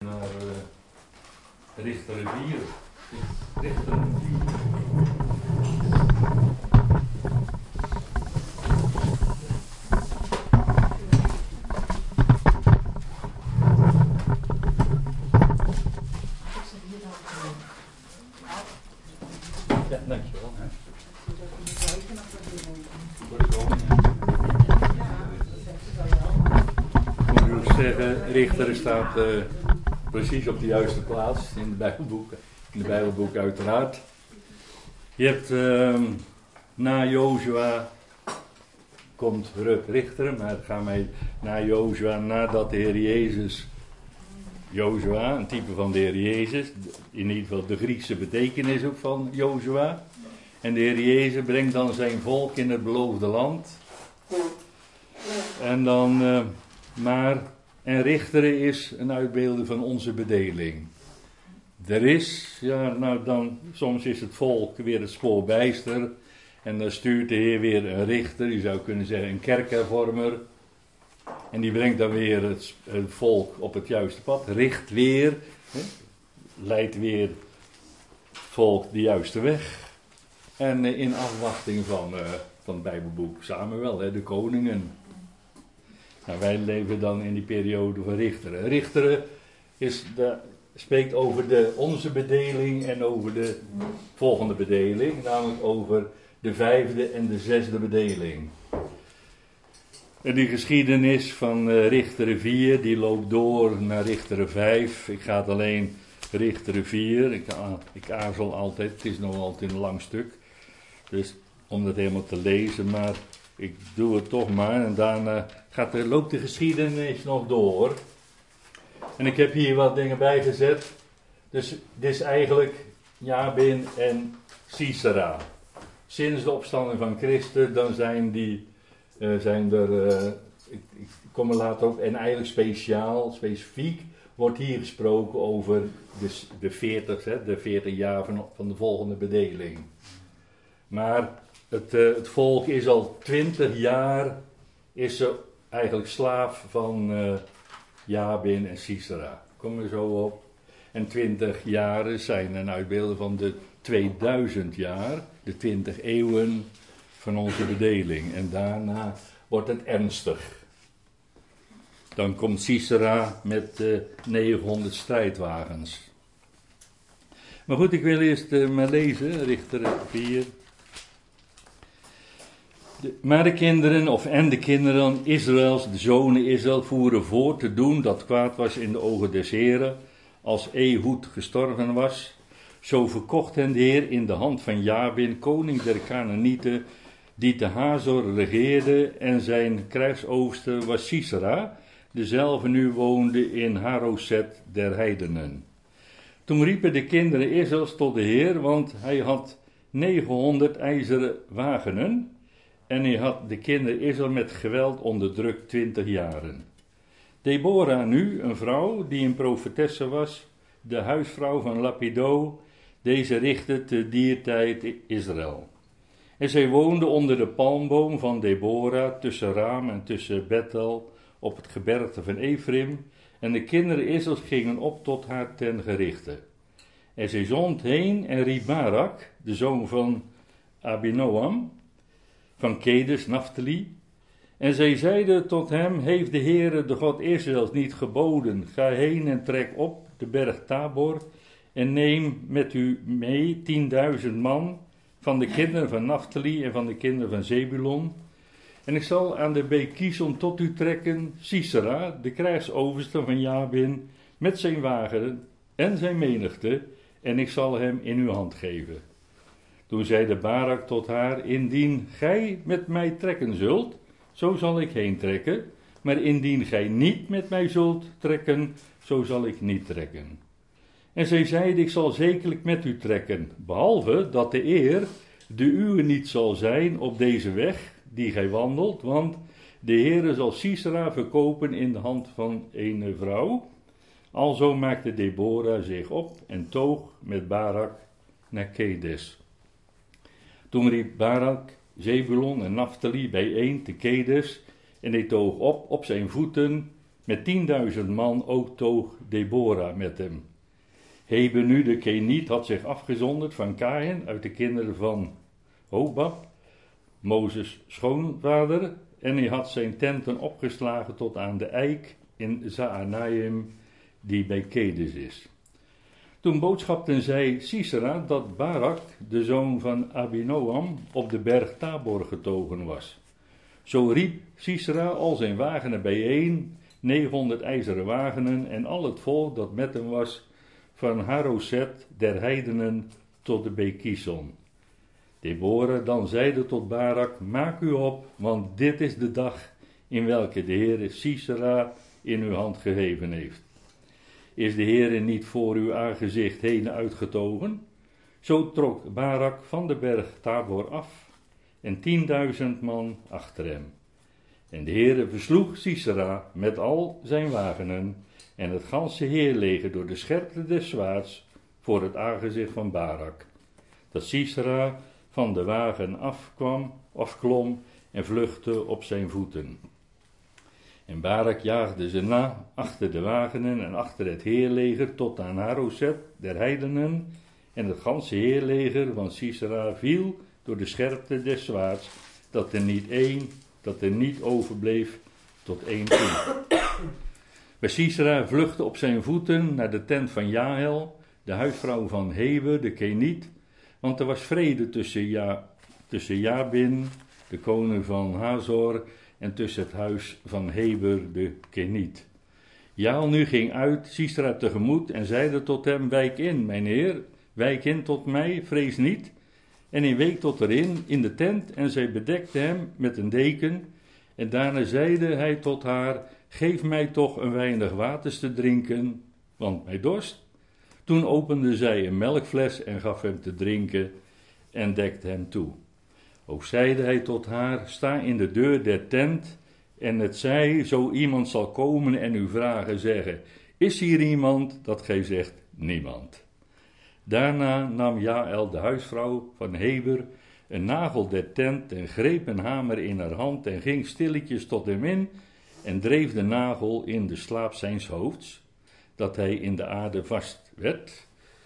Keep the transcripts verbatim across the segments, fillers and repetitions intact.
naar uh, Richteren vier. Richteren vier. Ja, dankjewel. Ik moet ook zeggen, Richteren staat uh, precies op de juiste plaats in de Bijbelboeken. In de Bijbelboek uiteraard. Je hebt uh, na Jozua komt Richteren, maar het gaat mij na Jozua, nadat de Heer Jezus, Jozua, een type van de Heer Jezus, in ieder geval de Griekse betekenis ook van Jozua. En de Heer Jezus brengt dan zijn volk in het beloofde land. En dan, uh, maar, en Richteren is een uitbeelding van onze bedeling. Er is, ja, nou dan, soms is het volk weer het spoor bijster. En dan stuurt de Heer weer een richter, je zou kunnen zeggen een kerkhervormer. En die brengt dan weer het, het volk op het juiste pad, richt weer, hè, leidt weer het volk de juiste weg. En uh, in afwachting van, uh, van het Bijbelboek Samuel, hè, de koningen. Nou, wij leven dan in die periode van Richteren. Richteren is de, spreekt over de, onze bedeling en over de volgende bedeling, namelijk over de vijfde en de zesde bedeling. En die geschiedenis van uh, Richteren vier, die loopt door naar Richteren vijf. Ik ga het alleen Richteren vier, ik, uh, ik aarzel altijd, het is nog altijd een lang stuk. Dus om dat helemaal te lezen, maar ik doe het toch maar. En daarna gaat de, loopt de geschiedenis nog door. En ik heb hier wat dingen bijgezet. Dus dit is eigenlijk Jabin en Sisera. Sinds de opstanding van Christus, dan zijn, die, uh, zijn er, uh, ik, ik kom er later op, en eigenlijk speciaal, specifiek, wordt hier gesproken over de, de veertig, hè, de veertig jaar van, van de volgende bedeling. Maar het, uh, het volk is al twintig jaar, is ze eigenlijk slaaf van uh, Jabin en Sisera. Kom er zo op. En twintig jaren zijn een uitbeelden van de tweeduizend jaar, de twintig eeuwen van onze bedeling. En daarna wordt het ernstig. Dan komt Sisera met uh, negenhonderd strijdwagens. Maar goed, ik wil eerst uh, maar lezen, Richteren vier. De, maar de kinderen, of en de kinderen Israëls, de zonen Israël, voeren voort te doen dat kwaad was in de ogen des Heren, als Ehud gestorven was. Zo verkocht hen de Heer in de hand van Jabin, koning der Kanaanieten, die te Hazor regeerde, en zijn krijgsoverste was Sisera, dezelfde nu woonde in Haroset der heidenen. Toen riepen de kinderen Israëls tot de Heer, want hij had negenhonderd ijzeren wagenen, en hij had de kinderen Israël met geweld onderdrukt twintig jaren. Deborah nu, een vrouw die een profetesse was, de huisvrouw van Lapido, deze richtte te diertijd Israël. En zij woonde onder de palmboom van Deborah, tussen Ram en tussen Bethel, op het gebergte van Ephraim, en de kinderen Israëls gingen op tot haar ten gerichte. En zij zond heen en riep Barak, de zoon van Abinoam, van Kedes, Naphtali, en zij zeiden tot hem, heeft de Heere, de God Israëls, niet geboden, ga heen en trek op de berg Tabor, en neem met u mee tienduizend man van de kinderen van Naphtali en van de kinderen van Zebulon. En ik zal aan de beek Kison tot u trekken Sisera, de krijgsoverste van Jabin, met zijn wagen en zijn menigte, en ik zal hem in uw hand geven. Toen zeide Barak tot haar, indien gij met mij trekken zult, zo zal ik heen trekken, maar indien gij niet met mij zult trekken, zo zal ik niet trekken. En zij zeide, ik zal zekerlijk met u trekken, behalve dat de eer de uwe niet zal zijn op deze weg die gij wandelt, want de Heere zal Sisera verkopen in de hand van een vrouw. Alzo maakte Deborah zich op en toog met Barak naar Kedes. Toen riep Barak Zebulon en Naphtali bijeen te Kedes, en hij toog op op zijn voeten Met tienduizend man ook toog Deborah met hem. Heber nu de Keniet had zich afgezonderd van Kaïn uit de kinderen van Hobab, Mozes' schoonvader, en hij had zijn tenten opgeslagen tot aan de eik in Zaanaim, die bij Kedes is. Toen boodschapten zij Sisera dat Barak, de zoon van Abinoam, op de berg Tabor getogen was. Zo riep Sisera al zijn wagenen bijeen, negenhonderd ijzeren wagenen en al het volk dat met hem was, van Haroset der heidenen tot de Bekison. Deborah dan zeide tot Barak, maak u op, want dit is de dag in welke de Heere Sisera in uw hand gegeven heeft. Is de Heere niet voor uw aangezicht heen uitgetogen? Zo trok Barak van de berg Tabor af en tienduizend man achter hem. En de Heere versloeg Sisera met al zijn wagenen en het ganse heerleger door de scherpte des zwaards voor het aangezicht van Barak. Dat Sisera van de wagen afkwam, afklom en vluchtte op zijn voeten. En Barak jaagde ze na achter de wagenen en achter het heerleger tot aan Haroset der heidenen, en het ganse heerleger van Sisera viel door de scherpte des zwaards, dat er niet één, dat er niet overbleef tot één toe. Bij Sisera vluchtte op zijn voeten naar de tent van Jael, de huisvrouw van Heber, de Keniet, want er was vrede tussen, ja, tussen Jabin, de koning van Hazor, en tussen het huis van Heber, de Keniet. Jael nu ging uit Sisera tegemoet en zeide tot hem, wijk in, mijn heer, wijk in tot mij, vrees niet. En hij week tot erin, in de tent, en zij bedekte hem met een deken. En daarna zeide hij tot haar, geef mij toch een weinig waters te drinken, want mij dorst. Toen opende zij een melkfles en gaf hem te drinken en dekte hem toe. Ook zeide hij tot haar, sta in de deur der tent, en het zij, zo iemand zal komen en u vragen, zeggen, is hier iemand? Dat gij zegt, niemand. Daarna nam Jael, de huisvrouw van Heber, een nagel der tent en greep een hamer in haar hand en ging stilletjes tot hem in en dreef de nagel in de slaap zijns hoofds, dat hij in de aarde vast werd.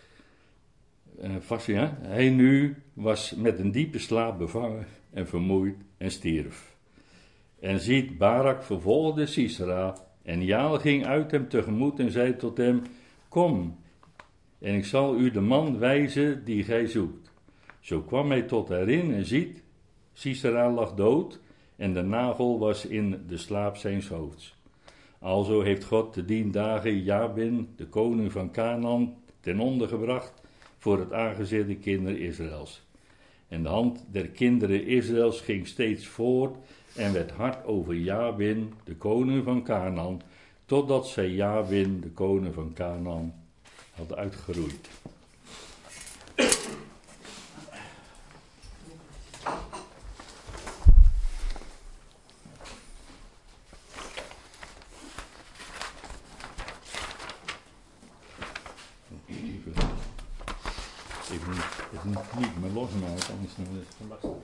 Uh, vast, ja. Hij nu was met een diepe slaap bevangen en vermoeid en stierf. En ziet, Barak vervolgde Sisera en Jael ging uit hem tegemoet en zei tot hem, kom, en ik zal u de man wijzen die gij zoekt. Zo kwam hij tot haar in en ziet, Sisera lag dood en de nagel was in de slaap zijns hoofds. Alzo heeft God te dien dagen Jabin, de koning van Canaan, ten onder gebracht voor het aangezicht der kinderen Israëls. En de hand der kinderen Israëls ging steeds voort en werd hard over Jabin, de koning van Canaan, totdat zij Jabin, de koning van Canaan, had uitgeroeid. Even het niet meer losmaken, anders dan is het te lastig.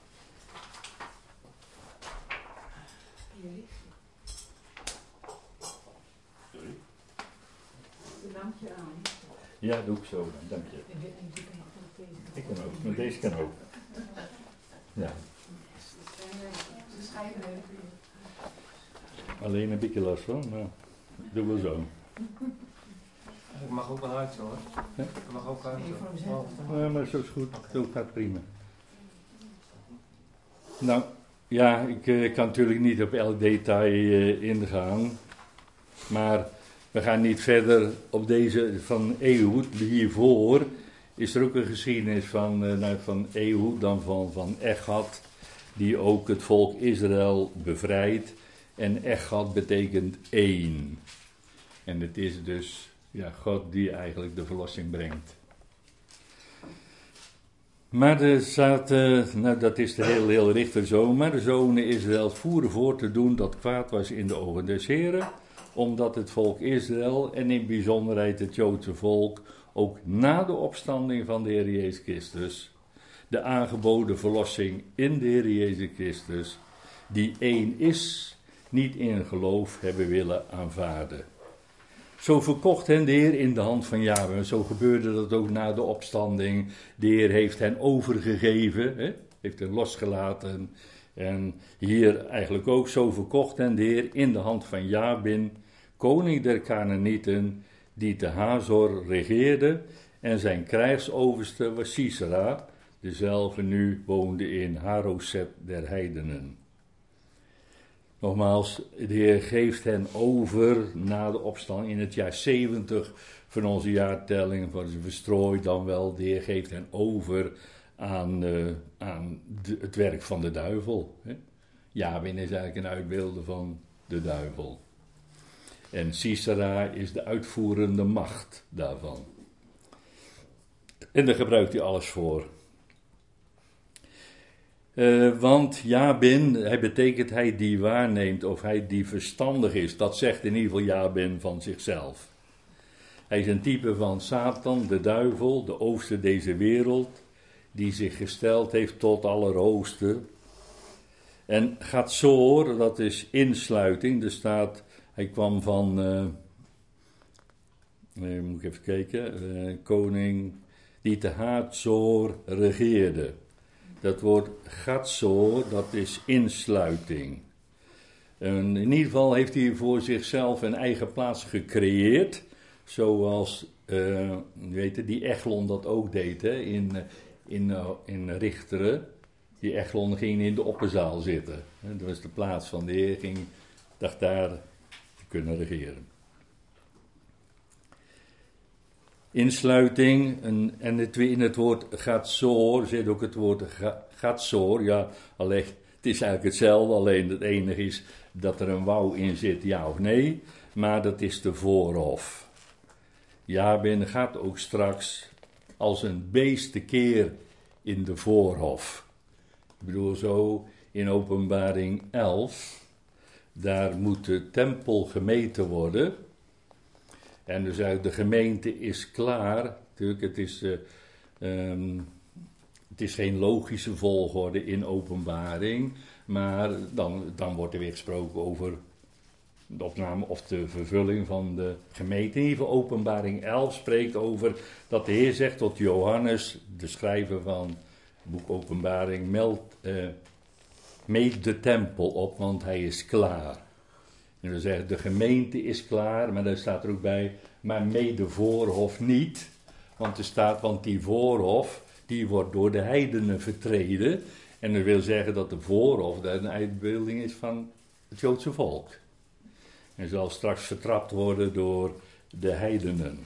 Sorry. De lampje aan. Ja, doe ik zo, dank je. Ik kan ook, maar deze kan ook. Ja. Ze schijnen even. Alleen een beetje last van, maar doen we zo. Ik mag ook wel uit zo, hè? Ja? Ik mag ook uit Nee, zo. voor Ja, maar zo is goed, zo gaat prima. Nou, ja, ik uh, kan natuurlijk niet op elk detail uh, ingaan, maar we gaan niet verder op deze van Ehud. Hiervoor is er ook een geschiedenis van, uh, nou, van Ehud, dan van, van Echad, die ook het volk Israël bevrijdt. En Echad betekent één. En het is dus ja, God die eigenlijk de verlossing brengt. Maar er zaten, nou dat is de heel, heel richter zo, maar de zonen Israëls voeren voor te doen dat kwaad was in de ogen des Heren, omdat het volk Israël en in bijzonderheid het Joodse volk ook na de opstanding van de Heer Jezus Christus, de aangeboden verlossing in de Heer Jezus Christus, die één is niet in geloof hebben willen aanvaarden. Zo verkocht hen de Heer in de hand van Jahwe. Zo gebeurde dat ook na de opstanding. De Heer heeft hen overgegeven, hè? Heeft hen losgelaten. En hier eigenlijk ook, zo verkocht hen de Heer in de hand van Jabin, koning der Kanaanieten, die te Hazor regeerde. En zijn krijgsoverste was Sisera, dezelfde nu woonde in Haroset der heidenen. Nogmaals, de Heer geeft hen over na de opstand in het jaar zeventig van onze jaartelling, van ze verstrooid dan wel, de Heer geeft hen over aan, uh, aan de, het werk van de duivel. Hè? Jabin is eigenlijk een uitbeelde van de duivel. En Sisera is de uitvoerende macht daarvan. En daar gebruikt hij alles voor. Uh, want Jabin, hij betekent hij die waarneemt of hij die verstandig is. Dat zegt in ieder geval Jabin van zichzelf. Hij is een type van Satan, de duivel, de overste deze wereld, die zich gesteld heeft tot Allerhoogste. En Gatsor, dat is insluiting. Er staat, hij kwam van, uh, nee, moet ik even kijken, uh, koning die te Hazor regeerde. Dat woord Gatsor, dat is insluiting. En in ieder geval heeft hij voor zichzelf een eigen plaats gecreëerd. Zoals uh, weet je, die Eglon dat ook deed, hè, in, in, uh, in Richteren. Die Eglon ging in de opperzaal zitten. Dat was de plaats van de Heer, ging, dacht daar te kunnen regeren. Insluiting, en, en het, in het woord Gatsor zit ook het woord Gatsor. Ja, alleen, het is eigenlijk hetzelfde, alleen het enige is dat er een wauw in zit, ja of nee. Maar dat is de voorhof. Jabin gaat ook straks als een beest tekeer in de voorhof. Ik bedoel zo in Openbaring elf, daar moet de tempel gemeten worden. En dus eigenlijk de gemeente is klaar. Natuurlijk, het is, uh, um, het is geen logische volgorde in Openbaring. Maar dan, dan wordt er weer gesproken over de opname of de vervulling van de gemeente. In ieder geval Openbaring elf spreekt over dat de Heer zegt tot Johannes, de schrijver van het boek Openbaring, meld, uh, meet de tempel op, want hij is klaar. En we zeggen, de gemeente is klaar, maar daar staat er ook bij, maar mee de voorhof niet. Want er staat, want die voorhof, die wordt door de heidenen vertreden. En dat wil zeggen dat de voorhof een uitbeelding is van het Joodse volk. En zal straks vertrapt worden door de heidenen.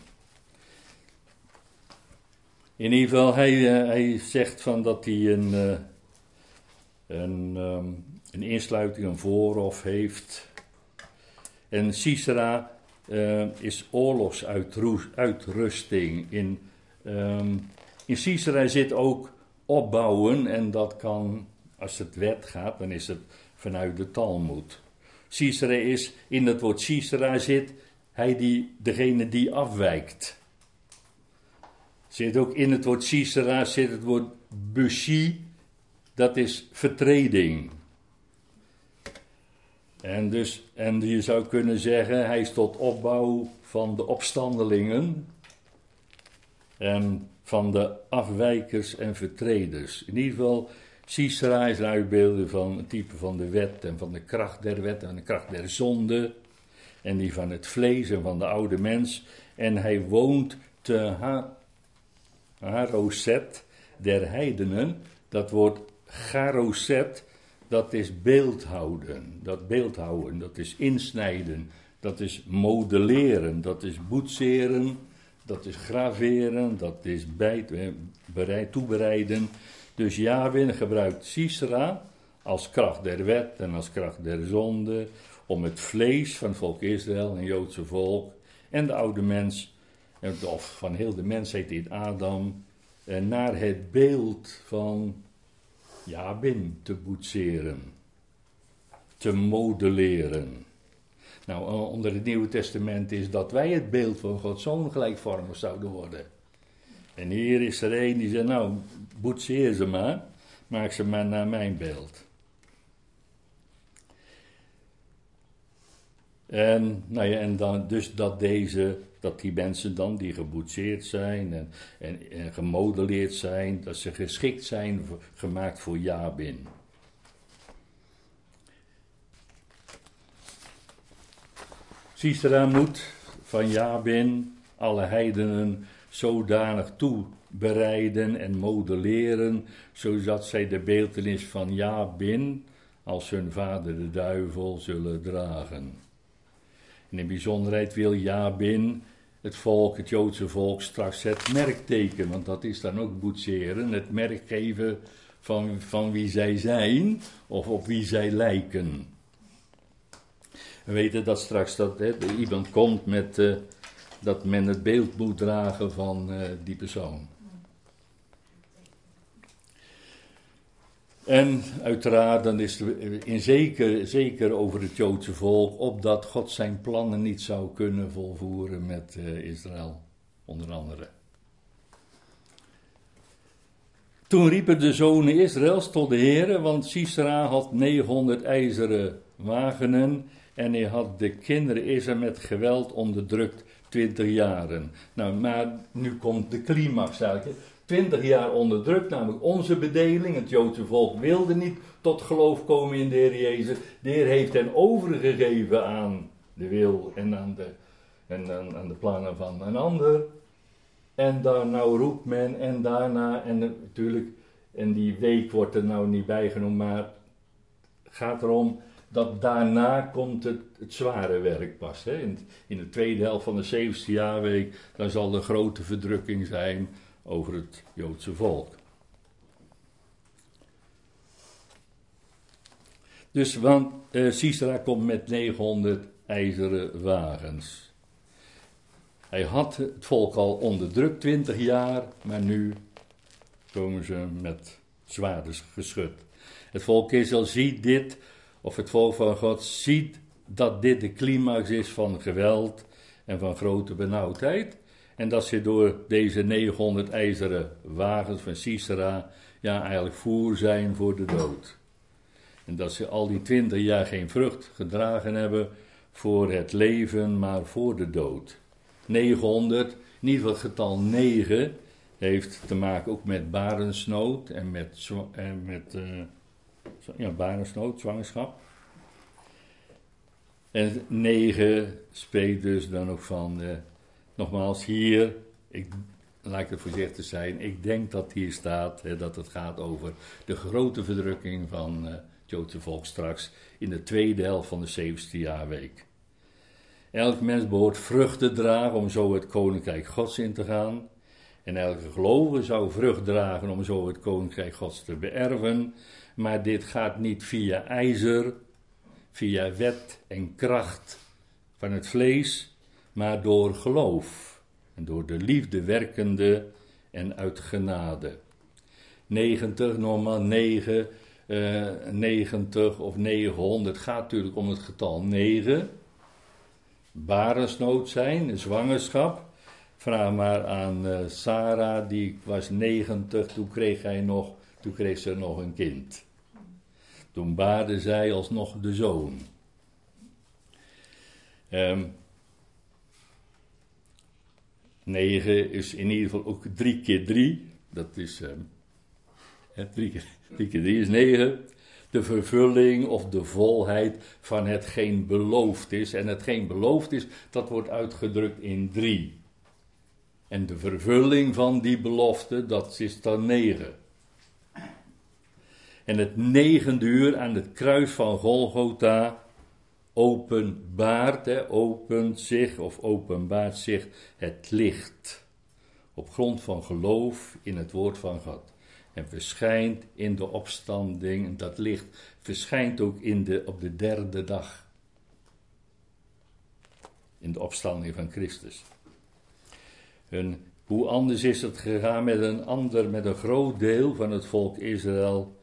In ieder geval, hij, uh, hij zegt van dat hij een, uh, een, um, een insluiting, een voorhof heeft. En Sisera uh, is oorlogsuitrusting. In, um, in Sisera zit ook opbouwen en dat kan, als het wet gaat, dan is het vanuit de Talmud. Sisera is, in het woord Sisera zit, hij die, degene die afwijkt. Zit ook in het woord Sisera zit het woord bushi, dat is vertreding. En, dus, en je zou kunnen zeggen, hij is tot opbouw van de opstandelingen en van de afwijkers en vertreders. In ieder geval, Sisera is een uitbeelding van het type van de wet en van de kracht der wet en van de kracht der zonde. En die van het vlees en van de oude mens. En hij woont te ha- Haroset der heidenen. Dat woord Garoset, dat is beeldhouden. Dat beeldhouden, dat is insnijden. Dat is modelleren, dat is boetseren. Dat is graveren, dat is bij, bereid, toebereiden. Dus Jabin gebruikt Sisera als kracht der wet en als kracht der zonde om het vlees van het volk Israël, een Joodse volk, en de oude mens, of van heel de mensheid in Adam, naar het beeld van Jabin te boetseren, te modelleren. Nou, onder het Nieuwe Testament is dat wij het beeld van Gods Zoon gelijkvormig zouden worden. En hier is er een die zegt, nou, boetseer ze maar, maak ze maar naar mijn beeld. En, nou ja, en dan, dus dat, deze, dat die mensen dan die geboetseerd zijn en, en, en gemodelleerd zijn, dat ze geschikt zijn, voor, gemaakt voor Jabin. Sisera moet van Jabin alle heidenen zodanig toebereiden en modelleren, zodat zij de beeltenis van Jabin als hun vader de duivel zullen dragen. En in bijzonderheid wil Jabin het volk, het Joodse volk, straks het merkteken, want dat is dan ook boetseren, het merk geven van, van wie zij zijn of op wie zij lijken. We weten dat straks dat hè, iemand komt met uh, dat men het beeld moet dragen van uh, die persoon. En uiteraard, dan is het in zeker, zeker over het Joodse volk, opdat God zijn plannen niet zou kunnen volvoeren met uh, Israël, onder andere. Toen riepen de zonen Israëls tot de Heere, want Sisera had negenhonderd ijzeren wagenen en hij had de kinderen Israël met geweld onderdrukt twintig jaren. Nou, maar nu komt de climax eigenlijk. Twintig jaar onderdrukt, namelijk onze bedeling. Het Joodse volk wilde niet tot geloof komen in de Heer Jezus. De Heer heeft hen overgegeven aan de wil en aan de, en aan, aan de plannen van een ander. En daar nou roept men en daarna, en natuurlijk, en die week wordt er nou niet bijgenoemd, maar het gaat erom dat daarna komt het, het zware werk pas. Hè. In, in de tweede helft van de zevende jaarweek, dan zal de grote verdrukking zijn over het Joodse volk. Dus, want uh, Sisera komt met negenhonderd ijzeren wagens. Hij had het volk al onderdrukt twintig jaar, maar nu komen ze met zwaarden geschut. Het volk Israël ziet dit, of het volk van God ziet dat dit de climax is van geweld en van grote benauwdheid. En dat ze door deze negenhonderd ijzeren wagens van Sisera ja, eigenlijk voer zijn voor de dood. En dat ze al die twintig jaar geen vrucht gedragen hebben voor het leven, maar voor de dood. negenhonderd, in ieder geval het getal negen, heeft te maken ook met barensnood en met, en met uh, ja, barensnood, zwangerschap. En negen spreekt dus dan ook van, uh, nogmaals hier, ik, laat ik het voorzichtig zijn, ik denk dat hier staat hè, dat het gaat over de grote verdrukking van uh, het Joodse volk straks in de tweede helft van de zevende jaarweek. Elk mens behoort vrucht te dragen om zo het koninkrijk Gods in te gaan. En elke gelovige zou vrucht dragen om zo het koninkrijk Gods te beërven. Maar dit gaat niet via ijzer, via wet en kracht van het vlees, maar door geloof. En door de liefde werkende en uit genade. negentig, normaal negen, uh, negentig of negenhonderd gaat natuurlijk om het getal negen. Barensnood zijn, een zwangerschap. Vraag maar aan uh, Sarah, die was negentig, toen kreeg, hij nog, toen kreeg ze nog een kind. Toen baarde zij alsnog de zoon. Um, negen is in ieder geval ook drie keer drie. Dat is, um, hè, drie, keer, drie keer drie is negen. De vervulling of de volheid van hetgeen beloofd is. En hetgeen beloofd is, dat wordt uitgedrukt in drie. En de vervulling van die belofte, dat is dan negen. En het negende uur aan het kruis van Golgotha openbaart, hè, opent zich of openbaart zich het licht. Op grond van geloof in het woord van God. En verschijnt in de opstanding, dat licht verschijnt ook in de, op de derde dag. In de opstanding van Christus. En hoe anders is het gegaan met een ander, met een groot deel van het volk Israël.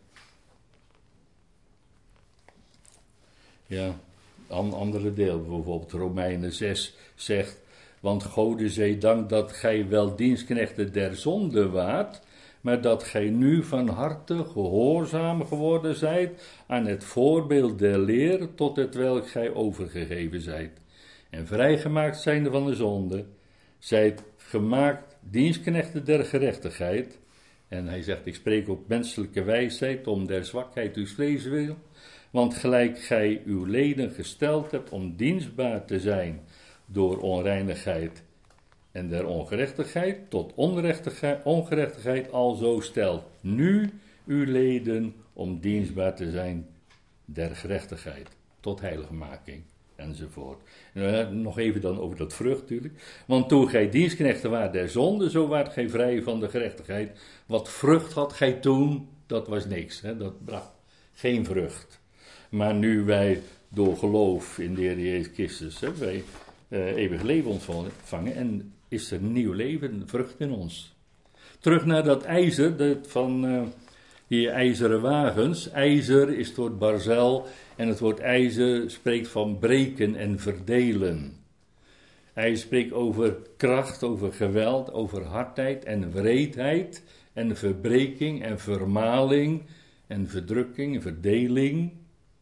Ja, een andere deel, bijvoorbeeld Romeinen zes zegt, want Gode zij dank dat gij wel dienstknechten der zonde waart, maar dat gij nu van harte gehoorzaam geworden zijt aan het voorbeeld der leer tot het welk gij overgegeven zijt. En vrijgemaakt zijnde van de zonde, zijt gemaakt dienstknechten der gerechtigheid. En hij zegt, ik spreek op menselijke wijsheid om der zwakheid uw vlees wil, want gelijk gij uw leden gesteld hebt om dienstbaar te zijn door onreinigheid en der ongerechtigheid tot ongerechtigheid, ongerechtigheid alzo stelt nu uw leden om dienstbaar te zijn der gerechtigheid tot heiligmaking enzovoort. En nog even dan over dat vrucht natuurlijk. Want toen gij dienstknechten waart der zonde, zo waart gij vrij van de gerechtigheid. Wat vrucht had gij toen, dat was niks. Hè? Dat bracht geen vrucht. Maar nu wij door geloof in de Heer Jezus Christus, hè, wij uh, eeuwig leven ontvangen en is er een nieuw leven, vrucht in ons. Terug naar dat ijzer, dat van uh, die ijzeren wagens. IJzer is het woord barzel en het woord ijzer spreekt van breken en verdelen. Hij spreekt over kracht, over geweld, over hardheid en wreedheid en verbreking en vermaling en verdrukking en verdeling.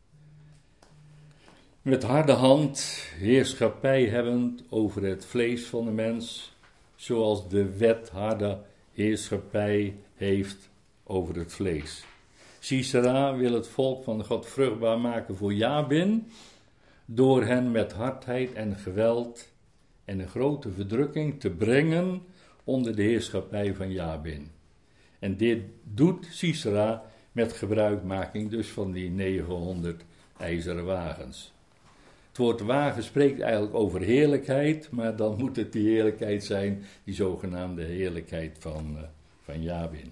Met harde hand heerschappij hebbend over het vlees van de mens, zoals de wet harde heerschappij heeft over het vlees. Sisera wil het volk van God vruchtbaar maken voor Jabin, door hen met hardheid en geweld en een grote verdrukking te brengen onder de heerschappij van Jabin. En dit doet Sisera met gebruikmaking dus van die negenhonderd ijzeren wagens. Het woord wagen spreekt eigenlijk over heerlijkheid, maar dan moet het die heerlijkheid zijn, die zogenaamde heerlijkheid van, uh, van Jabin.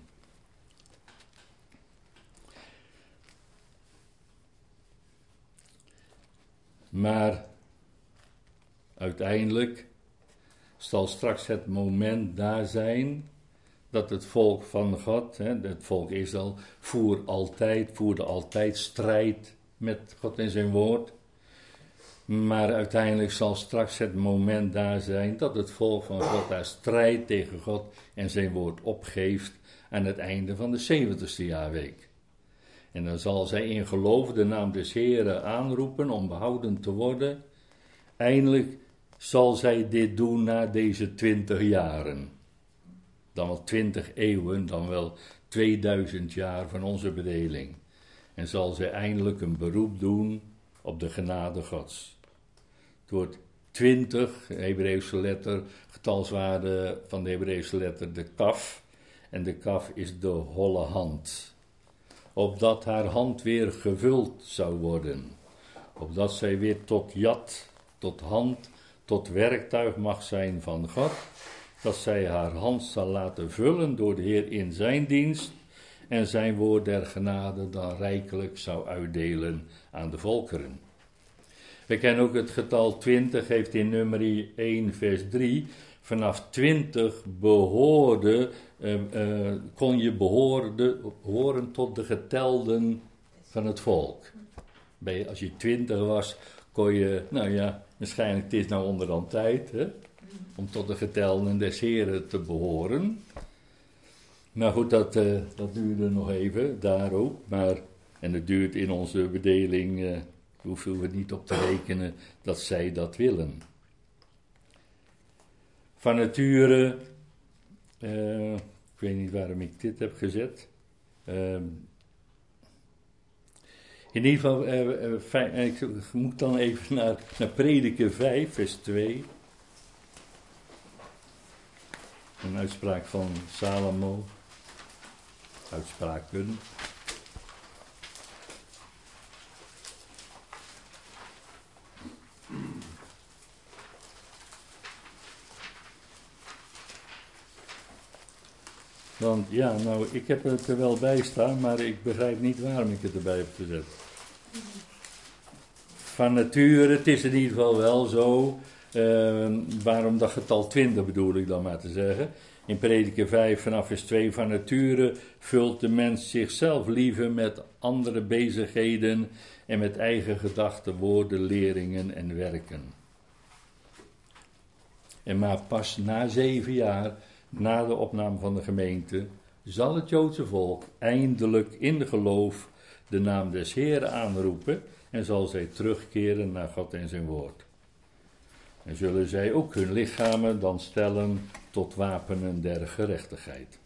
Maar uiteindelijk zal straks het moment daar zijn dat het volk van God, hè, het volk Israël, voer altijd, voerde altijd strijd met God en zijn woord. Maar uiteindelijk zal straks het moment daar zijn dat het volk van God daar strijd tegen God en zijn woord opgeeft aan het einde van de zeventigste jaarweek. En dan zal zij in geloof de naam des Heeren aanroepen om behouden te worden. Eindelijk zal zij dit doen na deze twintig jaren. Dan wel twintig eeuwen, dan wel tweeduizend jaar van onze bedeling. En zal zij eindelijk een beroep doen op de genade Gods. Het woord twintig, de Hebreeuwse letter, getalswaarde van de Hebreeuwse letter de kaf. En de kaf is de holle hand. Opdat haar hand weer gevuld zou worden. Opdat zij weer tot jat, tot hand, tot werktuig mag zijn van God. Dat zij haar hand zal laten vullen door de Heer in zijn dienst. En zijn woord der genade dan rijkelijk zou uitdelen aan de volkeren. We kennen ook het getal twintig, heeft in nummer één vers drie. Vanaf twintig behoorde, uh, uh, kon je behoorde, behoren tot de getelden van het volk. Bij, als je twintig was, kon je, nou ja, waarschijnlijk het is nou onderhand tijd, hè, om tot de getelden des Heren te behoren. Maar goed, dat, uh, dat duurde nog even, daar ook. Maar, en het duurt in onze bedeling, uh, hoeven we niet op te rekenen dat zij dat willen. Van nature, uh, ik weet niet waarom ik dit heb gezet. Uh, in ieder geval, uh, uh, fijn, uh, ik moet dan even naar, naar Prediker vijf, vers twee. Een uitspraak van Salomo. Uitspraken. Want ja, nou, ik heb het er wel bij staan, maar ik begrijp niet waarom ik het erbij heb gezet. Van nature, het is in ieder geval wel zo, uh, waarom dat getal twintig bedoel ik dan maar te zeggen. In Prediker vijf vanaf vers twee, van nature vult de mens zichzelf liever met andere bezigheden en met eigen gedachten, woorden, leringen en werken. En maar pas na zeven jaar, na de opname van de gemeente, zal het Joodse volk eindelijk in de geloof de naam des Heeren aanroepen en zal zij terugkeren naar God en zijn woord. En zullen zij ook hun lichamen dan stellen tot wapenen der gerechtigheid.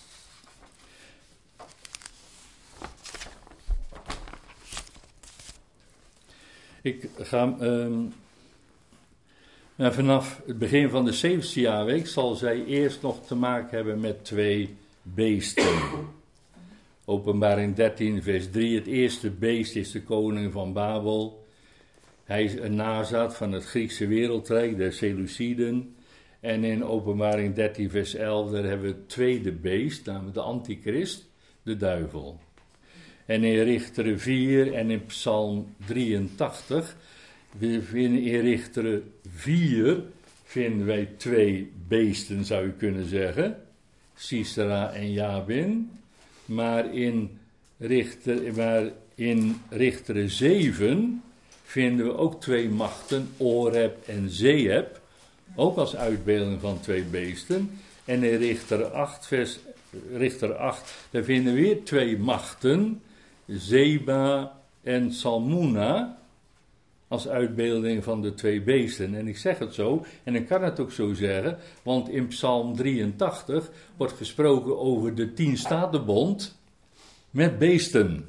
Ik ga um, nou, vanaf het begin van de zeventigste jaarweek zal zij eerst nog te maken hebben met twee beesten. Openbaring dertien vers drie, het eerste beest is de koning van Babel. Hij is een nazaat van het Griekse wereldrijk, de Seleuciden. En in Openbaring dertien vers elf, daar hebben we het tweede beest, namelijk de antichrist, de duivel. En in Richteren vier en in Psalm drieëntachtig, we vinden in Richteren vier, vinden wij twee beesten, zou je kunnen zeggen. Sisera en Jabin. Maar in Richter, maar in Richteren zeven vinden we ook twee machten, Oreb en Zeeb, ook als uitbeelding van twee beesten. En in Richter acht, vers, Richter acht, daar vinden we weer twee machten, Zeba en Salmuna, als uitbeelding van de twee beesten. En ik zeg het zo, en ik kan het ook zo zeggen, want in Psalm drieëntachtig wordt gesproken over de tien statenbond met beesten.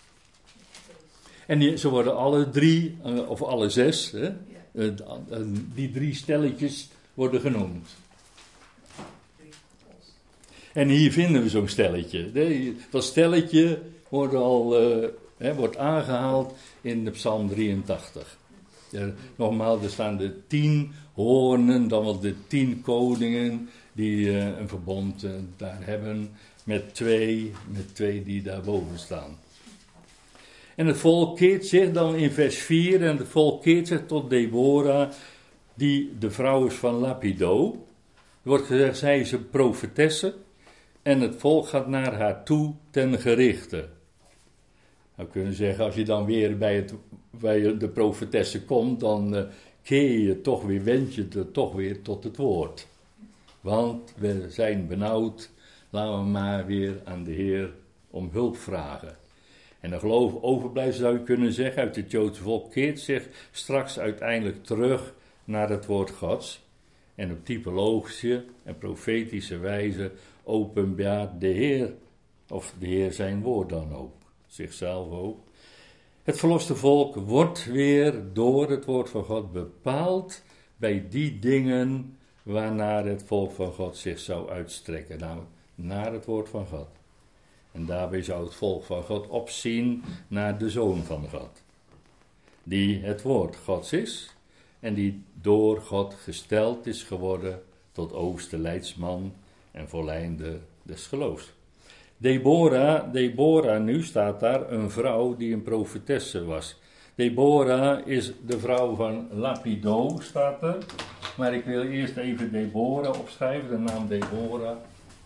En die, ze worden alle drie, of alle zes, hè, die drie stelletjes worden genoemd. En hier vinden we zo'n stelletje. Dat stelletje wordt al uh, hè, wordt aangehaald in de Psalm drieëntachtig. Er, nogmaals, er staan de tien hoornen, dan wel de tien koningen die uh, een verbond uh, daar hebben met twee, met twee die daarboven staan. En het volk keert zich dan in vers vier, en het volk keert zich tot Deborah, die de vrouw is van Lapido. Er wordt gezegd, zij is een profetesse, en het volk gaat naar haar toe ten gerichte. Nou kunnen we zeggen, als je dan weer bij, het, bij de profetesse komt, dan uh, keer je toch weer, wend je er toch weer tot het woord. Want we zijn benauwd, laten we maar weer aan de Heer om hulp vragen. En de geloof overblijft, zou je kunnen zeggen, uit het Joodse volk keert zich straks uiteindelijk terug naar het woord Gods. En op typologische en profetische wijze openbaart de Heer, of de Heer zijn woord dan ook, zichzelf ook. Het verloste volk wordt weer door het woord van God bepaald bij die dingen waarnaar het volk van God zich zou uitstrekken, namelijk naar het woord van God. En daarbij zou het volk van God opzien naar de Zoon van God, die het woord Gods is en die door God gesteld is geworden tot overste leidsman en volleinder des geloofs. Deborah, Deborah, nu staat daar een vrouw die een profetesse was. Deborah is de vrouw van Lapido, staat er. Maar ik wil eerst even Deborah opschrijven, de naam Deborah.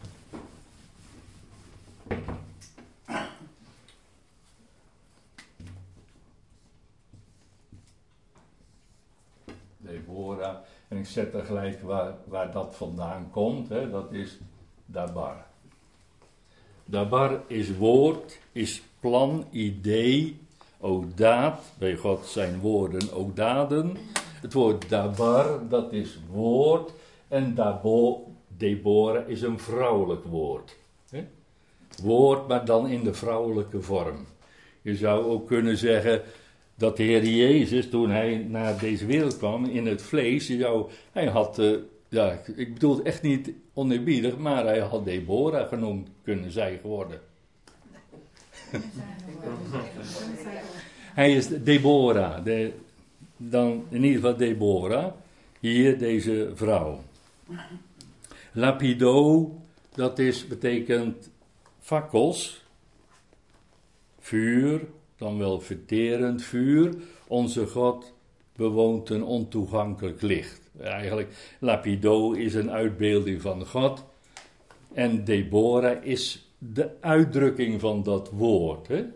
Deborah. En ik zet er gelijk waar, waar dat vandaan komt. Hè. Dat is Dabar. Dabar is woord, is plan, idee, ook daad. Bij God zijn woorden ook daden. Het woord Dabar, dat is woord. En Dabo, Deborah is een vrouwelijk woord. Hè. Woord, maar dan in de vrouwelijke vorm. Je zou ook kunnen zeggen dat de Heer Jezus, toen hij naar deze wereld kwam, in het vlees, je zou, hij had, uh, ja, ik bedoel het echt niet oneerbiedig, maar hij had Deborah genoemd kunnen zijn geworden. Hij is Deborah, de, dan in ieder geval Deborah, hier deze vrouw. Lapido, dat is, betekent fakkels, vuur, dan wel verterend vuur. Onze God bewoont een ontoegankelijk licht. Eigenlijk, Lapido is een uitbeelding van God. En Deborah is de uitdrukking van dat woord. Hè?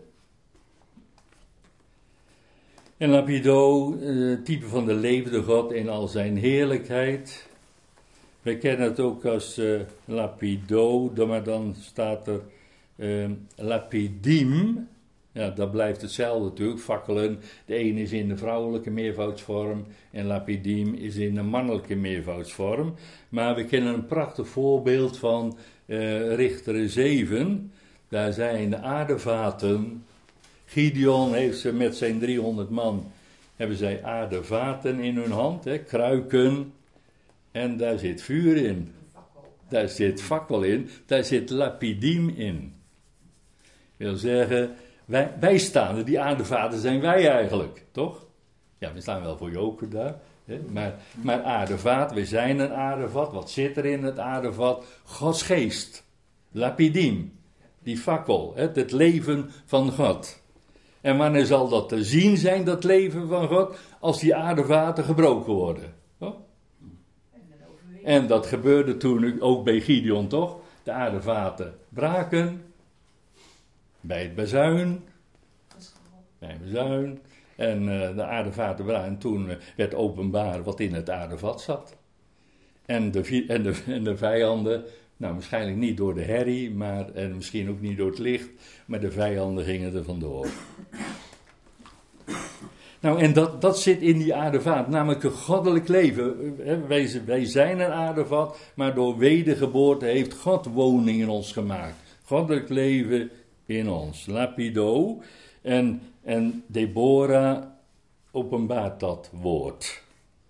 En Lapido, uh, type van de levende God in al zijn heerlijkheid. wij kennen het ook als uh, lapido, maar dan staat er uh, lapidim. Ja, dat blijft hetzelfde natuurlijk, fakkelen. De ene is in de vrouwelijke meervoudsvorm en lapidim is in de mannelijke meervoudsvorm. Maar we kennen een prachtig voorbeeld van uh, Richteren zeven. Daar zijn de aardevaten. Gideon heeft ze met zijn driehonderd man, hebben zij aardevaten in hun hand, hè, kruiken. En daar zit vuur in. Daar zit fakkel in. Daar zit lapidim in. Dat wil zeggen, wij, wij staan, die aardevaten zijn wij eigenlijk, toch? Ja, we staan wel voor joker daar. Hè? Maar, maar aardevaat, we zijn een aardevat. Wat zit er in het aardevat? Gods geest. Lapidim. Die fakkel, hè? Het leven van God. En wanneer zal dat te zien zijn, dat leven van God? Als die aardevaten gebroken worden. Toch? En dat gebeurde toen ook bij Gideon, toch? De aardevaten braken. Bij het bazuin. Bij het bazuin. En uh, de aardevaten braken. En toen uh, werd openbaar wat in het aardevat zat. En de, en, de, en de vijanden, nou waarschijnlijk niet door de herrie, maar, en misschien ook niet door het licht, maar de vijanden gingen er vandoor. Nou, en dat, dat zit in die aardevaat, namelijk een goddelijk leven. Wij, wij zijn een aardevat, maar door wedergeboorte heeft God woning in ons gemaakt. Goddelijk leven in ons. Lapido. En, en Deborah openbaart dat woord.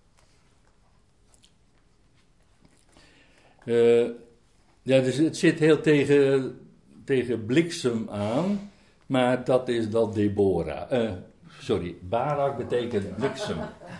Uh, ja, dus het zit heel tegen, tegen bliksem aan, maar dat is dat Deborah. Uh, sorry, Barak betekent bliksem.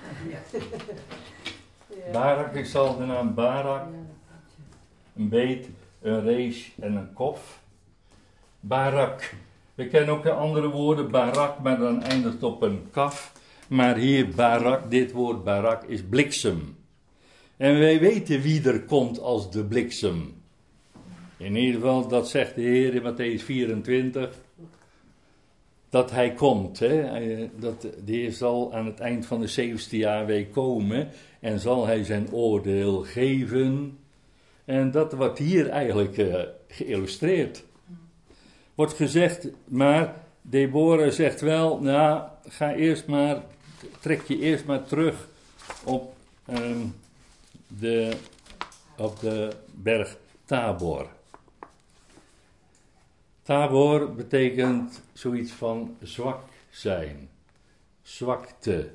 Barak, ik zal de naam Barak, een beet, een rees en een kof. Barak. We kennen ook de andere woorden, Barak, maar dan eindigt op een kaf. Maar hier Barak, dit woord Barak is bliksem. En wij weten wie er komt als de bliksem. In ieder geval, dat zegt de Heer in Mattheüs vierentwintig. Dat hij komt. Hè? Dat, de Heer zal aan het eind van de zeventigste jaarweek komen. En zal hij zijn oordeel geven. En dat wordt hier eigenlijk uh, geïllustreerd. Wordt gezegd, maar Deborah zegt wel, nou, ga eerst maar, trek je eerst maar terug op, um, de, op de berg Tabor. Tabor betekent zoiets van zwak zijn, zwakte.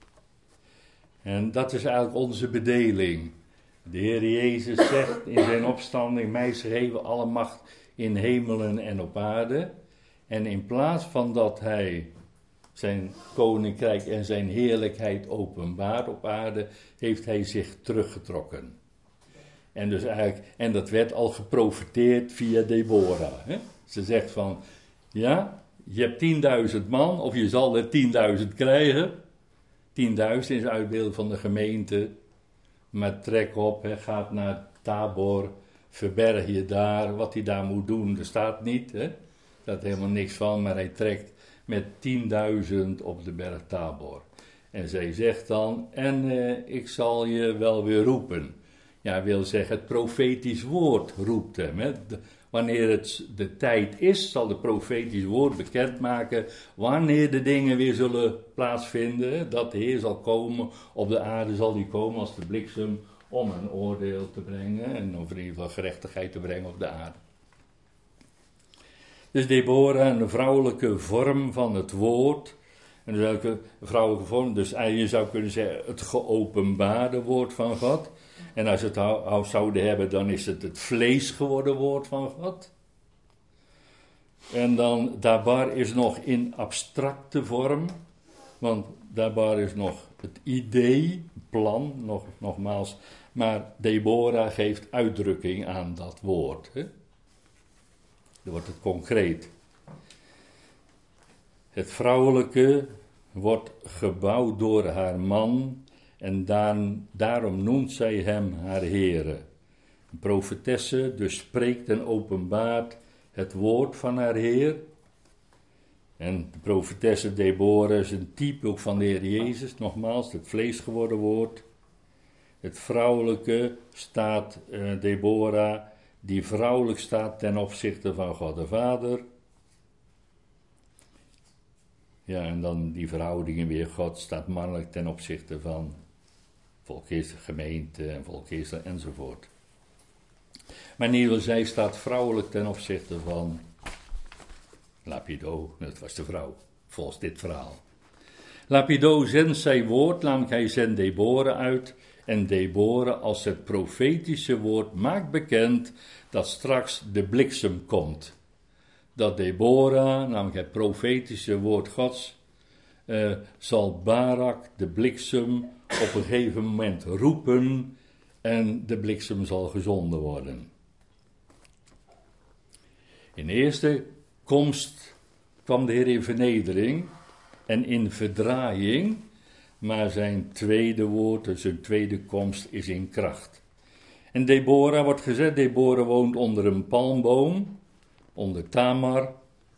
En dat is eigenlijk onze bedeling. De Heer Jezus zegt in zijn opstanding, mij is gegeven alle macht in hemelen en op aarde. En in plaats van dat hij zijn koninkrijk en zijn heerlijkheid openbaart op aarde, heeft hij zich teruggetrokken. En, dus eigenlijk, en dat werd al geprofeteerd via Deborah. Hè? Ze zegt van, ja, je hebt tienduizend man, of je zal er tienduizend krijgen. tienduizend is uitbeeld van de gemeente. Maar trek op, hè, gaat naar Tabor, verberg je daar, wat hij daar moet doen, er staat niet, hè. Er staat helemaal niks van, maar hij trekt met tienduizend op de berg Tabor. En zij zegt dan, en eh, ik zal je wel weer roepen. Ja, wil zeggen, het profetisch woord roept hem. Hè. De, wanneer het de tijd is, zal het profetisch woord bekendmaken wanneer de dingen weer zullen plaatsvinden. Dat de Heer zal komen, op de aarde zal hij komen als de bliksem om een oordeel te brengen en over in ieder geval gerechtigheid te brengen op de aarde. Dus Deborah, een vrouwelijke vorm van het woord. En dus elke vrouwelijke vorm, dus je zou kunnen zeggen het geopenbaarde woord van God. En als we het hou, zouden hebben, dan is het het vlees geworden woord van God. En dan Dabar is nog in abstracte vorm. Want Dabar is nog het idee, plan, nog, nogmaals. Maar Deborah geeft uitdrukking aan dat woord. Hè? Dan wordt het concreet. Het vrouwelijke wordt gebouwd door haar man. En dan, daarom noemt zij hem haar Heere. Een profetesse dus spreekt en openbaart het woord van haar Heer. En de profetesse Deborah is een type ook van de Heer Jezus, nogmaals, het vlees geworden woord. Het vrouwelijke staat, uh, Deborah, die vrouwelijk staat ten opzichte van God de Vader. Ja, en dan die verhoudingen weer. God staat mannelijk ten opzichte van volk Israël, gemeente en volk Israël enzovoort. Maar in ieder geval, zij staat vrouwelijk ten opzichte van Lapido, dat was de vrouw, volgens dit verhaal. Lapido zendt zijn woord, namelijk hij zendt Deborah uit. En Deborah als het profetische woord maakt bekend dat straks de bliksem komt. Dat Deborah, namelijk het profetische woord Gods, uh, zal Barak de bliksem op een gegeven moment roepen en de bliksem zal gezonden worden. In de eerste komst kwam de Heer in vernedering en in verdraaiing, maar zijn tweede woord, zijn tweede komst is in kracht. En Deborah wordt gezegd, Deborah woont onder een palmboom, onder Tamar.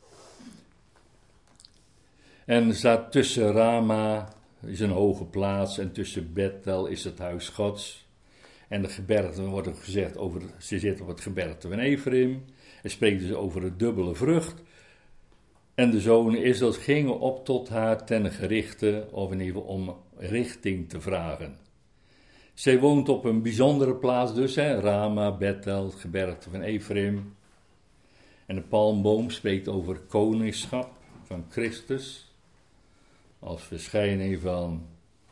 En staat tussen Rama, is een hoge plaats, en tussen Bethel is het huis Gods. En de gebergten wordt gezegd, over, ze zit op het gebergte van Ephraim. Er spreekt dus over een dubbele vrucht. En de zonen Israëls gingen op tot haar ten gerichte, of in ieder geval om richting te vragen. Zij woont op een bijzondere plaats dus, hè, Rama, Bethel, het gebergte van Ephraim. En de palmboom spreekt over koningschap van Christus, als verschijning van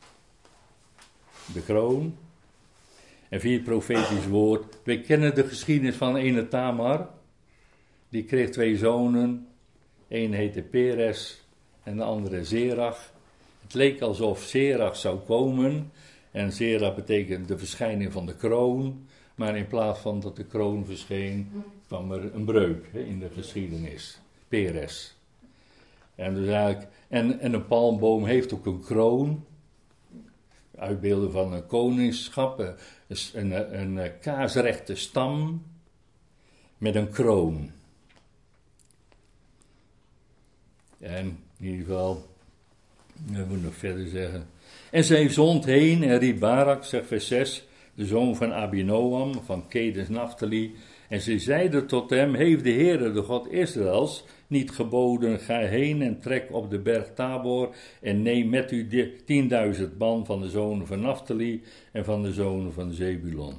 de kroon. En via het profetisch woord, we kennen de geschiedenis van ene Tamar, die kreeg twee zonen. Eén heette Peres en de andere Zerach. Het leek alsof Zerach zou komen. En Zerach betekent de verschijning van de kroon. Maar in plaats van dat de kroon verscheen, kwam er een breuk hè, in de geschiedenis. Peres. En, dus eigenlijk, en, en een palmboom heeft ook een kroon. Uitbeelden van een koningschap. Een, een, een, een kaarsrechte stam met een kroon. En in ieder geval, we moeten nog verder zeggen. En zij zond heen en riep Barak, zegt vers zes, de zoon van Abinoam, van Kedes Naphtali. En ze zeiden tot hem, heeft de Heere, de God Israëls, niet geboden, ga heen en trek op de berg Tabor en neem met u tienduizend man van de zonen van Naphtali en van de zonen van Zebulon.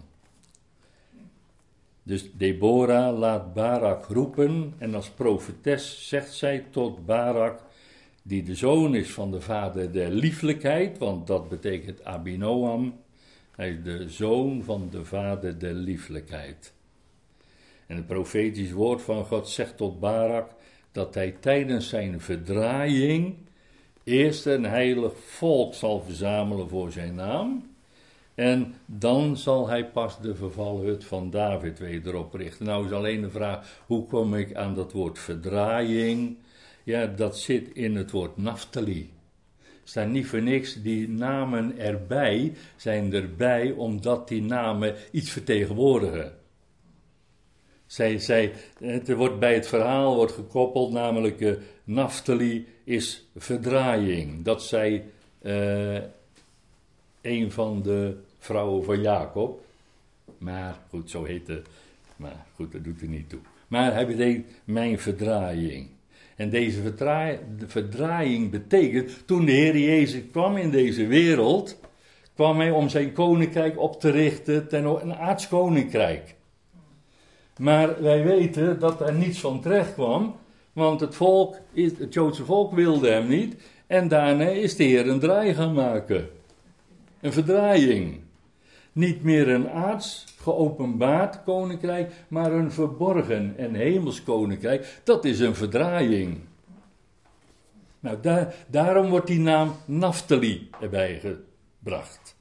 Dus Deborah laat Barak roepen en als profetes zegt zij tot Barak, die de zoon is van de vader der lieflijkheid, want dat betekent Abinoam, hij is de zoon van de vader der lieflijkheid. En het profetisch woord van God zegt tot Barak dat hij tijdens zijn verdraaiing eerst een heilig volk zal verzamelen voor zijn naam. En dan zal hij pas de vervalhut van David weer oprichten. Nou is alleen de vraag, hoe kom ik aan dat woord verdraaiing? Ja, dat zit in het woord Naphtali. Staan niet voor niks, die namen erbij zijn erbij omdat die namen iets vertegenwoordigen. Zij, zij, het wordt bij het verhaal wordt gekoppeld, namelijk uh, Naphtali is verdraaiing. Dat zij uh, een van de vrouwen van Jacob, maar goed, zo heet het, maar goed, dat doet er niet toe. Maar hij betekent mijn verdraaiing. En deze verdraai, de verdraaiing betekent, toen de Heer Jezus kwam in deze wereld, kwam hij om zijn koninkrijk op te richten ten een aards koninkrijk. Maar wij weten dat er niets van terecht kwam, want het volk, het Joodse volk wilde hem niet. En daarna is de Heer een draai gaan maken. Een verdraaiing. Niet meer een aards, geopenbaard koninkrijk, maar een verborgen en hemels koninkrijk. Dat is een verdraaiing. Nou, daar, daarom wordt die naam Naphtali erbij gebracht.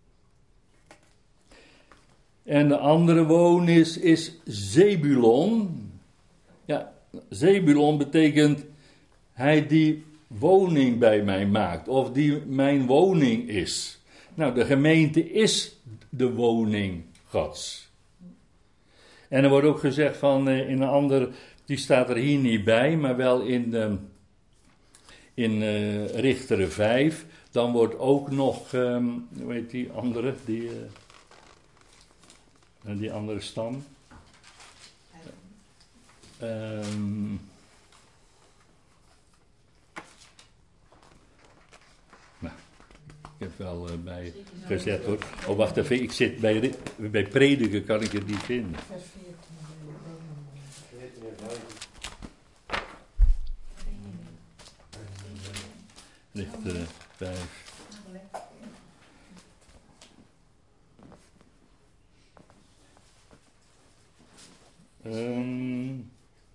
En de andere woonnis is Zebulon. Ja, Zebulon betekent hij die woning bij mij maakt, of die mijn woning is. Nou, de gemeente is de woning Gods. En er wordt ook gezegd van, in een ander, die staat er hier niet bij, maar wel in, de, in uh, Richteren vijf. Dan wordt ook nog, um, hoe heet die andere, die... Uh, En die andere stam. Um, nou, ik heb wel uh, bij gezet hoor. Oh, wacht even, ik zit bij, bij prediken, kan ik het niet vinden. Vers veertien. Ligt er uh, vijf. Um,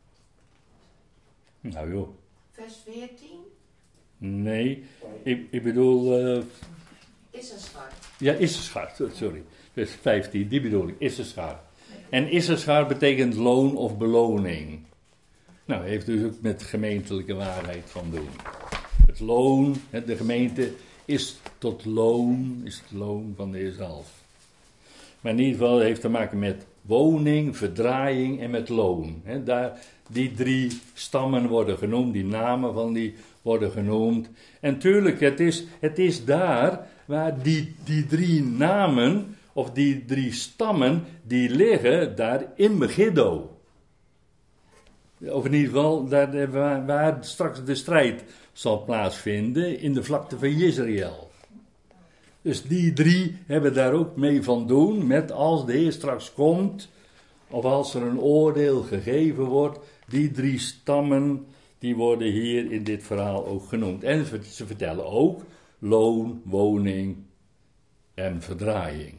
nou joh. Vers veertien? Nee, ik, ik bedoel... Uh, Issachar. Ja, Issachar, sorry. Vers vijftien, die bedoel ik, Issachar. En Issachar betekent loon of beloning. Nou, heeft dus ook met gemeentelijke waarheid van doen. Het loon, de gemeente is tot loon, is het loon van de Heer zelf. Maar in ieder geval heeft te maken met woning, verdraaiing en met loon. He, daar, die drie stammen worden genoemd, die namen van die worden genoemd. En tuurlijk, het is, het is daar waar die, die drie namen, of die drie stammen, die liggen daar in Megiddo. Of in ieder geval, daar, waar, waar straks de strijd zal plaatsvinden, in de vlakte van Jezreel. Dus die drie hebben daar ook mee van doen, met als de Heer straks komt, of als er een oordeel gegeven wordt, die drie stammen, die worden hier in dit verhaal ook genoemd. En ze vertellen ook loon, woning en verdraaiing.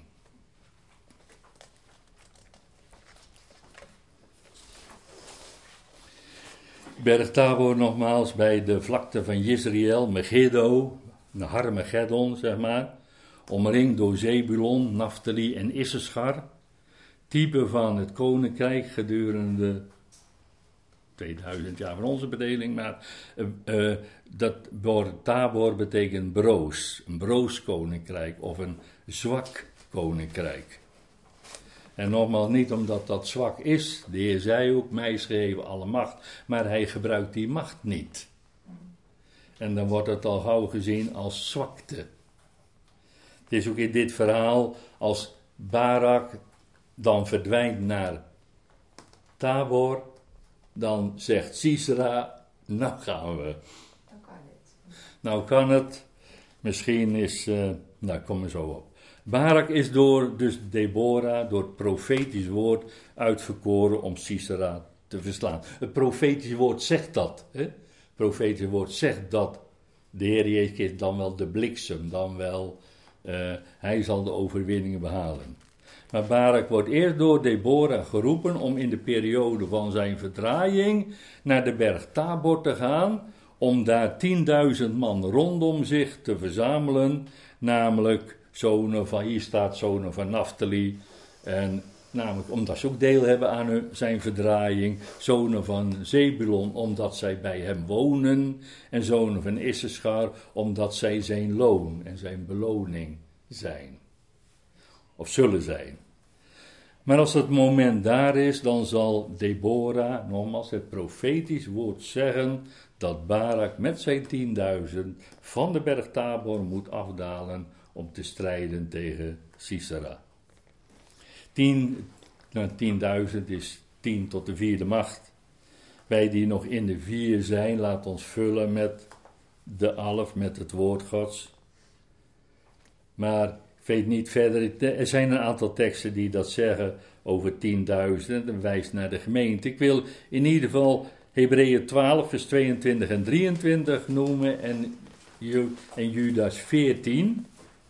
Berg Tabor nogmaals bij de vlakte van Jezreel, Megiddo, de Harmegeddon zeg maar, omringd door Zebulon, Naftali en Issachar, type van het koninkrijk gedurende tweeduizend jaar van onze bedeling, maar uh, uh, dat woord Tabor betekent broos, een broos koninkrijk of een zwak koninkrijk. En nogmaals, niet omdat dat zwak is, de Heer zei ook, mij is gegeven alle macht, maar hij gebruikt die macht niet. En dan wordt het al gauw gezien als zwakte. Het is ook in dit verhaal, als Barak dan verdwijnt naar Tabor, dan zegt Sisera, nou gaan we. Dan kan het. Nou kan het. Misschien is, uh, nou kom er zo op. Barak is door, dus Deborah, door het profetisch woord uitverkoren om Sisera te verslaan. Het profetisch woord zegt dat. Hè? Het profetisch woord zegt dat de Heer Jezus dan wel de bliksem, dan wel, uh, hij zal de overwinningen behalen. Maar Barak wordt eerst door Deborah geroepen om in de periode van zijn verdraaiing naar de berg Tabor te gaan, om daar tienduizend man rondom zich te verzamelen, namelijk zonen van, hier staat zonen van Naftali, en namelijk omdat ze ook deel hebben aan hun, zijn verdraaiing, zonen van Zebulon, omdat zij bij hem wonen, en zonen van Issachar, omdat zij zijn loon en zijn beloning zijn. Of zullen zijn. Maar als het moment daar is, dan zal Deborah, nogmaals het profetisch woord zeggen, dat Barak met zijn tienduizend van de berg Tabor moet afdalen om te strijden tegen Sisera. Tien, nou, tienduizend is tien tot de vierde macht. Wij die nog in de vier zijn, laat ons vullen met de alf, met het woord Gods. Maar ik weet niet verder, er zijn een aantal teksten die dat zeggen over tienduizend en wijst naar de gemeente. Ik wil in ieder geval Hebreeën twaalf, vers tweeëntwintig en drieëntwintig noemen en, en Judas veertien.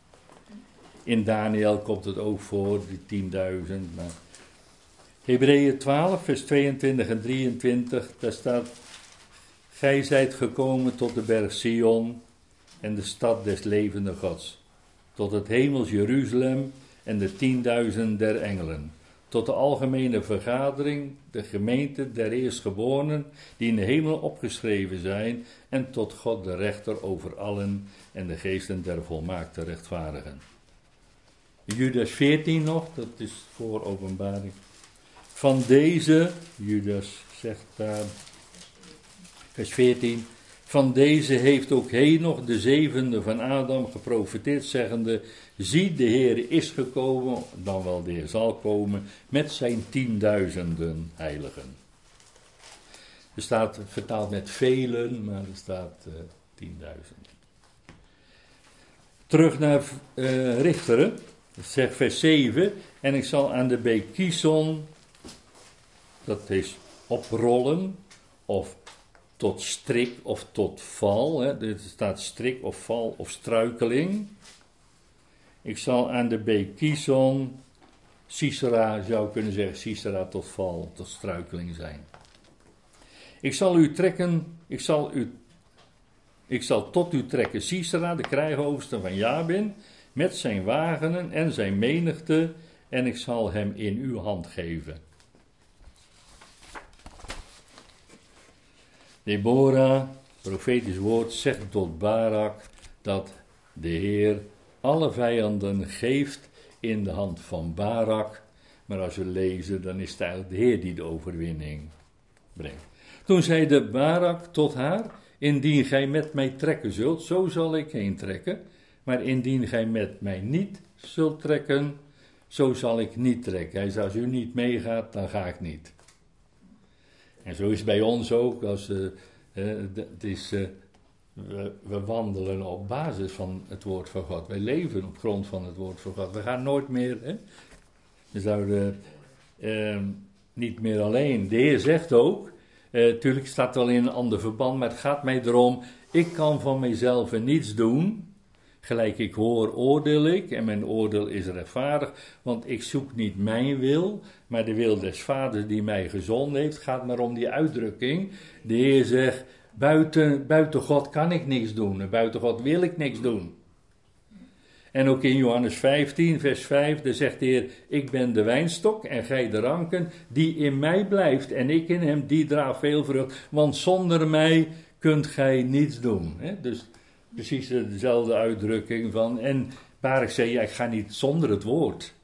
In Daniel komt het ook voor, die tienduizend. Maar Hebreeën twaalf, vers tweeëntwintig en drieëntwintig, daar staat: Gij zijt gekomen tot de berg Sion en de stad des levenden Gods, tot het hemels Jeruzalem en de tienduizend der engelen, tot de algemene vergadering, de gemeente der eerstgeborenen, die in de hemel opgeschreven zijn, en tot God de rechter over allen en de geesten der volmaakte rechtvaardigen. Judas veertien nog, dat is voor openbaring. Van deze, Judas zegt daar, vers veertien, Van deze heeft ook Henoch, de zevende van Adam, geprofeteerd, zeggende: zie, de Heer is gekomen, dan wel de Heer zal komen, met zijn tienduizenden heiligen. Er staat vertaald met velen, maar er staat uh, tienduizend. Terug naar uh, Richteren, zegt vers zeven, en ik zal aan de beek Kison, dat is oprollen, of tot strik of tot val, hè. Er staat strik of val of struikeling. Ik zal aan de beek Kison, Sisera zou kunnen zeggen, Sisera tot val, tot struikeling zijn. Ik zal u trekken, ik zal u, ik zal tot u trekken Sisera, de krijghoofdste van Jabin, met zijn wagenen en zijn menigte, en ik zal hem in uw hand geven. Deborah, profetisch woord, zegt tot Barak dat de Heer alle vijanden geeft in de hand van Barak. Maar als we lezen, dan is het eigenlijk de Heer die de overwinning brengt. Toen zei de Barak tot haar: indien gij met mij trekken zult, zo zal ik heen trekken. Maar indien gij met mij niet zult trekken, zo zal ik niet trekken. Hij zei: als u niet meegaat, dan ga ik niet. En zo is het bij ons ook. Als, uh, uh, het is, uh, we, we wandelen op basis van het woord van God. Wij leven op grond van het woord van God. We gaan nooit meer. Hè? We zouden uh, niet meer alleen. De Heer zegt ook. Natuurlijk uh, staat het wel in een ander verband. Maar het gaat mij erom. Ik kan van mijzelf niets doen. Gelijk ik hoor, oordeel ik, en mijn oordeel is rechtvaardig, want ik zoek niet mijn wil, maar de wil des Vaders die mij gezonden heeft. Het gaat maar om die uitdrukking. De Heer zegt, buiten, buiten God kan ik niks doen, en buiten God wil ik niks doen. En ook in Johannes vijftien, vers vijf, daar zegt de Heer, ik ben de wijnstok en gij de ranken, die in mij blijft en ik in hem, die draagt veel vrucht, want zonder mij kunt gij niets doen. He, dus precies dezelfde uitdrukking van, en Barak zei, ja, ik ga niet zonder het woord.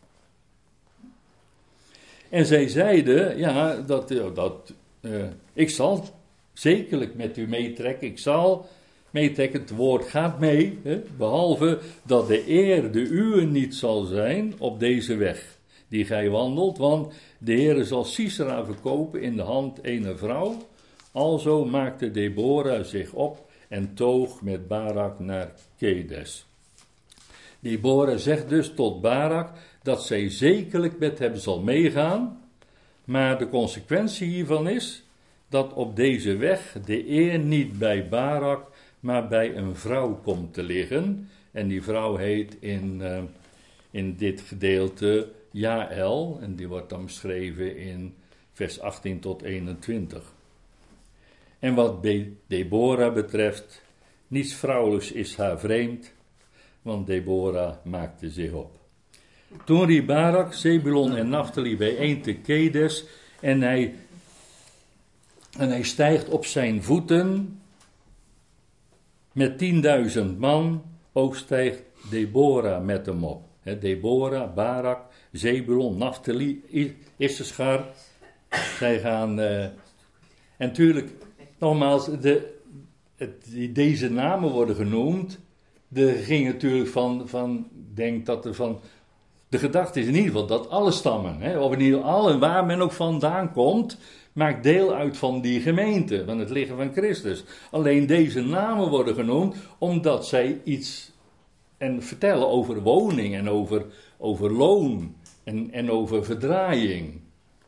En zij zeiden, ja, dat, dat uh, ik zal zekerlijk met u meetrekken, ik zal meetrekken, het woord gaat mee, hè, behalve dat de eer de uwe niet zal zijn op deze weg die gij wandelt, want de Heer zal Sisera verkopen in de hand ene vrouw. Alzo maakte Deborah zich op en toog met Barak naar Kedes. Deborah zegt dus tot Barak dat zij zekerlijk met hem zal meegaan, maar de consequentie hiervan is dat op deze weg de eer niet bij Barak, maar bij een vrouw komt te liggen. En die vrouw heet in, uh, in dit gedeelte Jaël, en die wordt dan beschreven in vers achttien tot eenentwintig. En wat Deborah betreft, niets vrouwelijks is haar vreemd, want Deborah maakte zich op. Toen riep Barak, Zebulon en Naphtali bijeen te Kedes, en hij, en hij stijgt op zijn voeten met tienduizend man, ook stijgt Deborah met hem op. He, Deborah, Barak, Zebulon, Naphtali, Issachar, zij gaan, uh, en natuurlijk, nogmaals, de, het, die, deze namen worden genoemd. Er ging natuurlijk van, van, denk dat er van, de gedachte is in ieder geval dat alle stammen, hè, of in ieder geval en waar men ook vandaan komt, maakt deel uit van die gemeente, van het lichaam van Christus. Alleen deze namen worden genoemd omdat zij iets en vertellen over woning en over, over loon en, en over verdraaiing.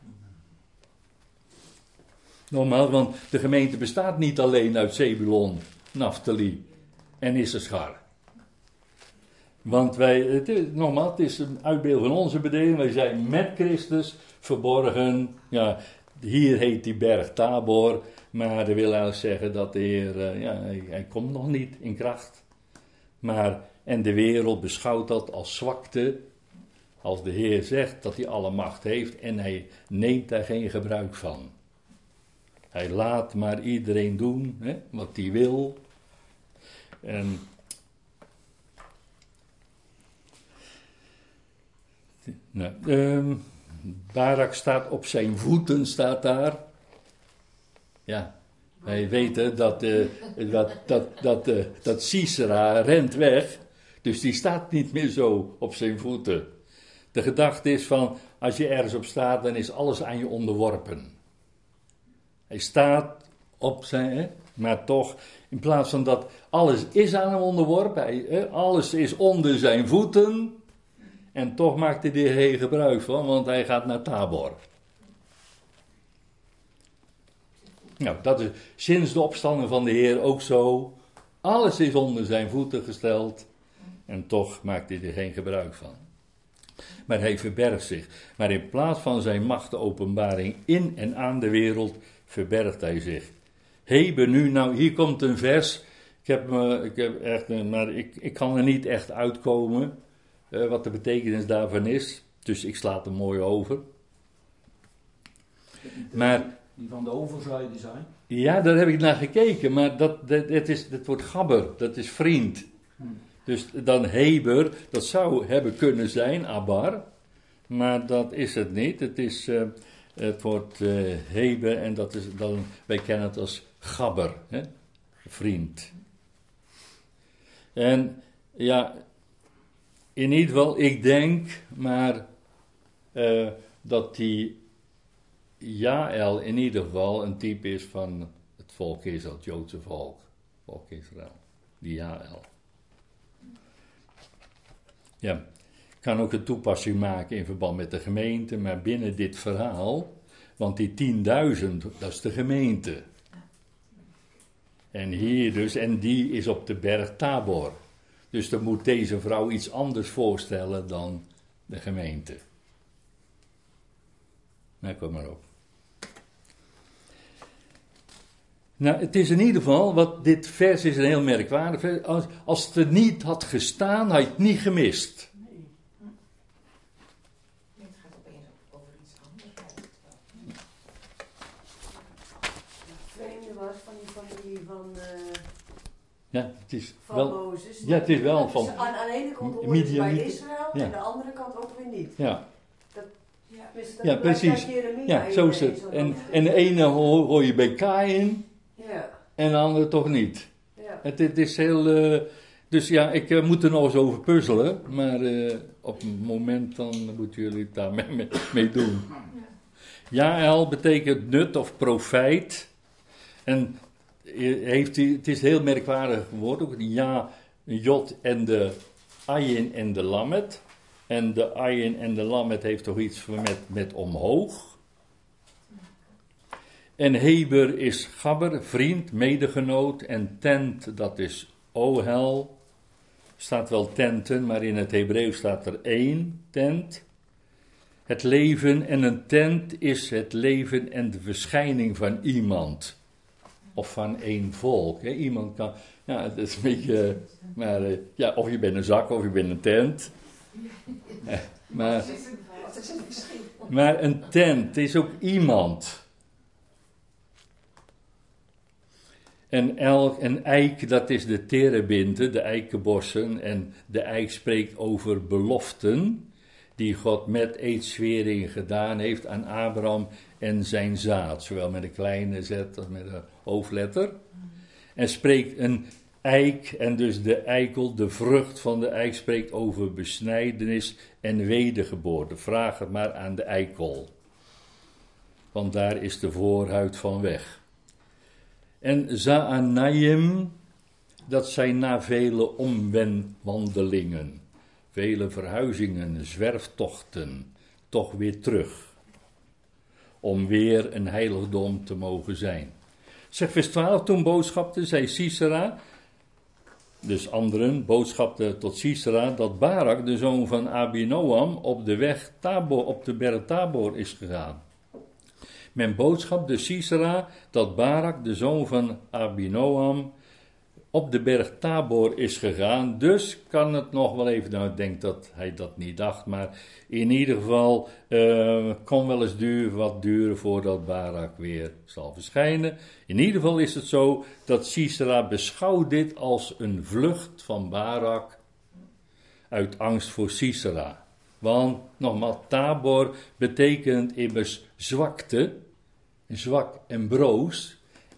Normaal, want de gemeente bestaat niet alleen uit Zebulon, Naphtali en Issachar. Want wij, het is, nogmaals, het is een uitbeeld van onze bedeling. Wij zijn met Christus verborgen. Ja, hier heet die berg Tabor. Maar dat wil eigenlijk zeggen dat de Heer, uh, ja, hij, hij komt nog niet in kracht. Maar, en de wereld beschouwt dat als zwakte. Als de Heer zegt dat hij alle macht heeft en hij neemt daar geen gebruik van. Hij laat maar iedereen doen, hè, wat hij wil. En nou, um, Barak staat op zijn voeten, staat daar. Ja, Wij weten dat, uh, dat, dat, dat, uh, dat Sisera rent weg, dus die staat niet meer zo op zijn voeten. De gedachte is van, als je ergens op staat, dan is alles aan je onderworpen. Hij staat op zijn, hè, maar toch, in plaats van dat alles is aan hem onderworpen, hij, hè, alles is onder zijn voeten, en toch maakt hij er geen gebruik van, want hij gaat naar Tabor. Nou, dat is sinds de opstanding van de Heer ook zo. Alles is onder zijn voeten gesteld, en toch maakt hij er geen gebruik van. Maar hij verbergt zich. Maar in plaats van zijn macht de openbaring in en aan de wereld, verbergt hij zich. Heber nu, nou hier komt een vers. Ik heb, me, ik heb echt, maar ik, ik kan er niet echt uitkomen uh, wat de betekenis daarvan is. Dus ik sla het er mooi over. Maar, die van de overzijde zijn? Ja, daar heb ik naar gekeken. Maar dat, dat, dat, is, dat wordt gabber, dat is vriend. Hmm. Dus dan Heber, dat zou hebben kunnen zijn, Abar. Maar dat is het niet. Het is... Uh, Het wordt uh, Heber en dat is dan, wij kennen het als gabber, hè? Vriend. En ja, in ieder geval, ik denk maar uh, dat die Jaël in ieder geval een type is van het volk Israël, het Joodse volk, volk Israël, die Jaël. Ja. Kan ook een toepassing maken in verband met de gemeente, maar binnen dit verhaal, want die tienduizend, dat is de gemeente. En hier dus, en die is op de berg Tabor. Dus dan moet deze vrouw iets anders voorstellen dan de gemeente. Nou, kom maar op. Nou, het is in ieder geval, wat dit vers is een heel merkwaardig vers. Als, als het er niet had gestaan, had je het niet gemist. Van die familie van, uh, ja, het is van wel, Mozes. Ja, het is wel van... Dus aan, aan de ene kant hoort het bij Israël, ja. En aan de andere kant ook weer niet. Ja, dat, ja. dus dat ja precies. Ja, zo is het. En, en de ene hoor, hoor je bij Kaïn, ja. En de andere toch niet. Ja. Het, het is heel... Uh, dus ja, ik uh, moet er nog eens over puzzelen, maar uh, op een moment dan moeten jullie het daar mee, mee, mee doen. Jaël betekent nut of profijt. En heeft hij, het is een heel merkwaardig woord ook. Ja, Jot en de Ayin en de Lamet. En de Ayin en de Lamet heeft toch iets met, met omhoog. En Heber is gabber, vriend, medegenoot. En tent, dat is ohel. Staat wel tenten, maar in het Hebreeuws staat er één tent. Het leven en een tent is het leven en de verschijning van iemand. Of van één volk. Hè. Iemand kan, ja, het is een beetje, maar, uh, ja, of je bent een zak of je bent een tent. Uh, maar, maar een tent is ook iemand. En elk, een eik, dat is de terebinte, de eikenbossen. En de eik spreekt over beloften die God met eedswering gedaan heeft aan Abraham en zijn zaad. Zowel met een kleine zet als met een hoofdletter. En spreekt een eik, en dus de eikel, de vrucht van de eik, spreekt over besnijdenis en wedergeboorte. Vraag het maar aan de eikel. Want daar is de voorhuid van weg. En Zaanayim, dat zijn na vele omwenwandelingen, vele verhuizingen, zwerftochten, toch weer terug. Om weer een heiligdom te mogen zijn. Zeg vers twaalf, toen boodschapte, zei Sisera, dus anderen boodschapten tot Sisera, dat Barak, de zoon van Abinoam, op de weg Tabor, op de berg Tabor is gegaan. Men boodschapte Sisera dat Barak, de zoon van Abinoam, op de berg Tabor is gegaan. Dus kan het nog wel even, nou ik denk dat hij dat niet dacht, maar in ieder geval uh, kon wel eens duur, wat duren voordat Barak weer zal verschijnen. In ieder geval is het zo dat Sisera beschouwt dit als een vlucht van Barak uit angst voor Sisera. Want, nogmaals, Tabor betekent immers zwakte, zwak en broos.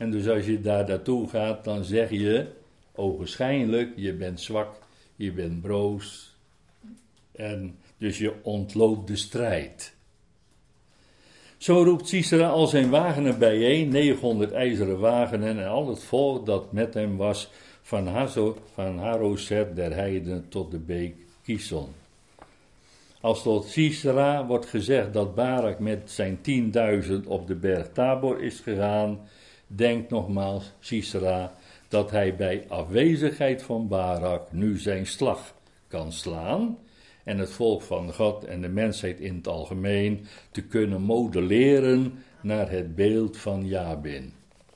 En dus als je daar naartoe gaat, dan zeg je ogenschijnlijk, je bent zwak, je bent broos. En dus je ontloopt de strijd. Zo roept Sisera al zijn wagenen bijeen, negenhonderd ijzeren wagenen en al het volk dat met hem was, van, Hazo, van Haroset der heiden tot de beek Kison. Als tot Sisera wordt gezegd dat Barak met zijn tienduizend op de berg Tabor is gegaan, denkt nogmaals Sisera dat hij bij afwezigheid van Barak nu zijn slag kan slaan en het volk van God en de mensheid in het algemeen te kunnen modelleren naar het beeld van Jabin.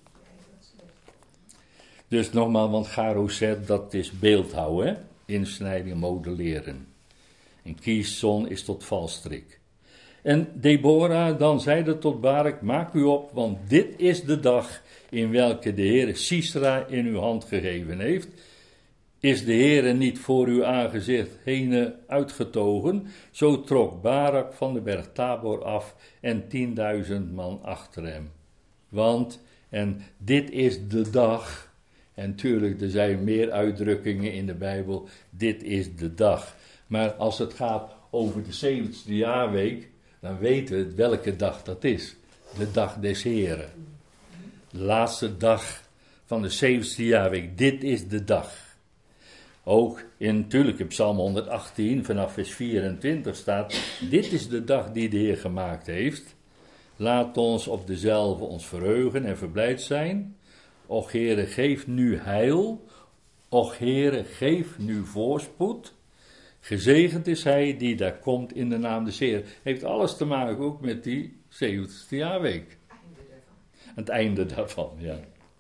Dus nogmaals, want Garoset, dat is beeldhouden, insnijden, modelleren. En Kison is tot valstrik. En Deborah dan zeide tot Barak, maak u op, want dit is de dag in welke de Heere Sisera in uw hand gegeven heeft. Is de Heere niet voor uw aangezicht heen uitgetogen, zo trok Barak van de berg Tabor af en tienduizend man achter hem. Want, en dit is de dag, en tuurlijk er zijn meer uitdrukkingen in de Bijbel, dit is de dag. Maar als het gaat over de zeventigste jaarweek, dan weten we welke dag dat is. De dag des Heren. De laatste dag van de zeventigste jaarweek, dit is de dag. Ook in, natuurlijk in Psalm honderdachttien, vanaf vers vierentwintig staat, dit is de dag die de Heer gemaakt heeft. Laat ons op dezelfde ons verheugen en verblijd zijn. Och Heere, geef nu heil. Och Heere, geef nu voorspoed. Gezegend is hij die daar komt in de naam des Heeren. Heeft alles te maken ook met die zeventigste jaarweek. Het einde daarvan, ja.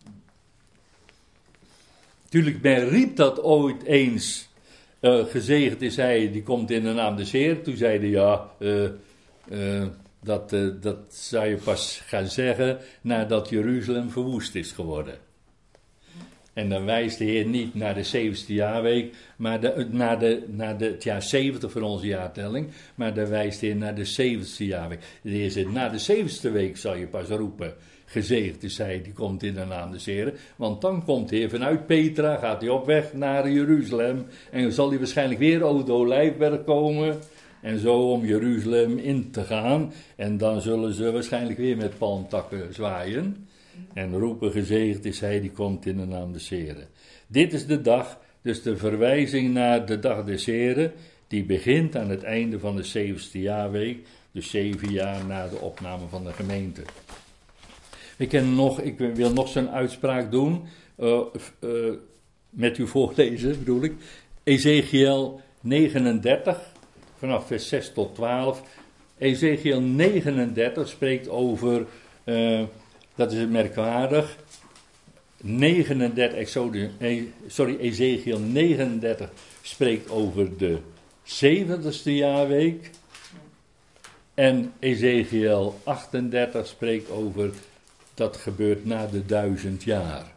Tuurlijk, men riep dat ooit eens, uh, gezegend is hij, die komt in de naam des Heeren. Toen zeiden ja, uh, uh, dat, uh, dat zou je pas gaan zeggen nadat Jeruzalem verwoest is geworden. En dan wijst de Heer niet naar de zeventigste jaarweek, maar de, naar, de, naar de, het jaar zeventig van onze jaartelling, maar dan wijst de Heer naar de zeventigste jaarweek. De Heer zegt, na de zeventigste week zal je pas roepen, gezegend is hij, die komt in de naam des Heren. Want dan komt de Heer vanuit Petra, gaat hij op weg naar Jeruzalem, en dan zal hij waarschijnlijk weer over de Olijfberg komen, en zo om Jeruzalem in te gaan, en dan zullen ze waarschijnlijk weer met palmtakken zwaaien. En roepen, gezegend is hij, die komt in de naam des Heren. Dit is de dag, dus de verwijzing naar de dag des Heren, die begint aan het einde van de zeventigste jaarweek, dus zeven jaar na de opname van de gemeente. Ik, ken nog, ik wil nog zo'n uitspraak doen, uh, uh, met u voorlezen bedoel ik. Ezekiel negenendertig, vanaf vers zes tot twaalf. Ezekiel negenendertig spreekt over... Uh, Dat is merkwaardig. negenendertig, Exodus, sorry, Ezekiel negenendertig spreekt over de zeventigste jaarweek. En Ezekiel achtendertig spreekt over dat gebeurt na de duizend jaar.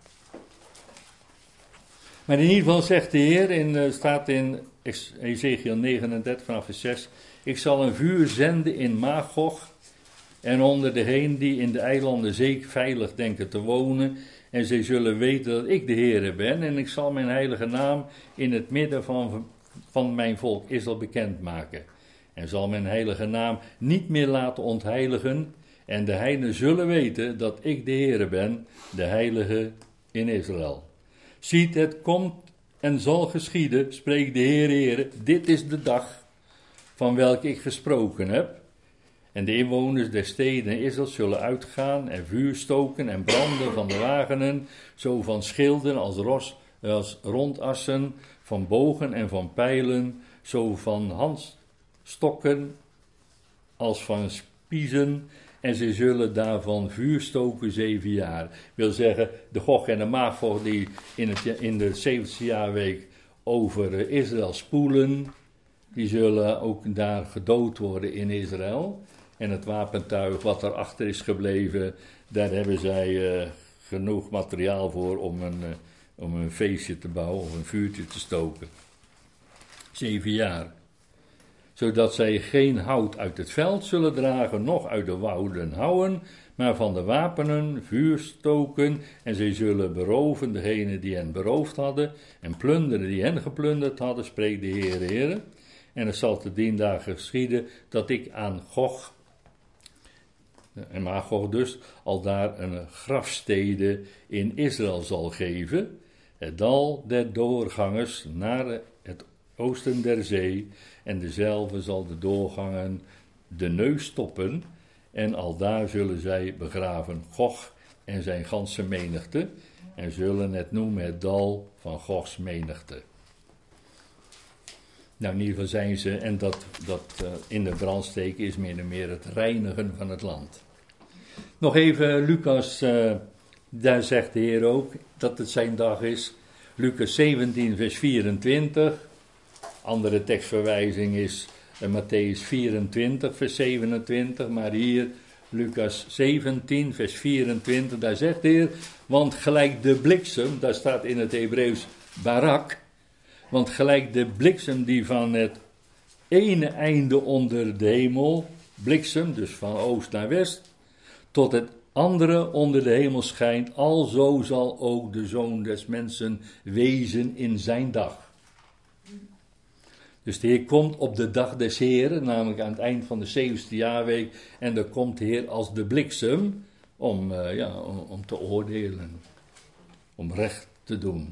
Maar in ieder geval zegt de Heer, in, staat in Ezekiel negenendertig vanaf vers zes. Ik zal een vuur zenden in Magog. En onder degenen die in de eilanden zee veilig denken te wonen. En zij zullen weten dat ik de Heere ben. En ik zal mijn heilige naam in het midden van, van mijn volk Israël bekendmaken. En zal mijn heilige naam niet meer laten ontheiligen. En de heidenen zullen weten dat ik de Heere ben, de heilige in Israël. Ziet, het komt en zal geschieden, spreekt de Heer, Heere. Dit is de dag van welke ik gesproken heb. En de inwoners der steden Israël zullen uitgaan en vuur stoken en branden van de wagenen, zo van schilden als, ros, als rondassen, van bogen en van pijlen, zo van handstokken als van spiezen, en ze zullen daarvan vuur stoken zeven jaar. Wil zeggen, de Gog en de Magog die in, het, in de zeventigste jaarweek over Israël spoelen, die zullen ook daar gedood worden in Israël. En het wapentuig wat erachter is gebleven, daar hebben zij uh, genoeg materiaal voor om een, uh, om een feestje te bouwen of een vuurtje te stoken. Zeven jaar. zodat zij geen hout uit het veld zullen dragen, noch uit de wouden houwen, maar van de wapenen vuur stoken, en zij zullen beroven degene die hen beroofd hadden, en plunderen die hen geplunderd hadden, spreekt de Heer, Heere. En het zal te dien dagen geschieden dat ik aan Gog, en Magog dus, al daar een grafstede in Israël zal geven, het dal der doorgangers naar het oosten der zee, en dezelfde zal de doorgangen de neus stoppen, en aldaar zullen zij begraven Gog en zijn ganse menigte, en zullen het noemen het dal van Gogs menigte. Nou, in ieder geval zijn ze, en dat, dat uh, in de brand steken is meer en meer het reinigen van het land. Nog even Lucas, uh, daar zegt de Heer ook dat het zijn dag is. Lucas zeventien vers vierentwintig. Andere tekstverwijzing is uh, Matthäus vierentwintig vers zevenentwintig. Maar hier Lucas zeventien vers vierentwintig, daar zegt de Heer, want gelijk de bliksem, daar staat in het Hebreeuws barak, want gelijk de bliksem die van het ene einde onder de hemel, bliksem, dus van oost naar west, tot het andere onder de hemel schijnt, alzo zal ook de Zoon des Mensen wezen in zijn dag. Dus de Heer komt op de dag des Heren, namelijk aan het eind van de zeventigste jaarweek, en dan komt de Heer als de bliksem om, uh, ja, om, om te oordelen, om recht te doen.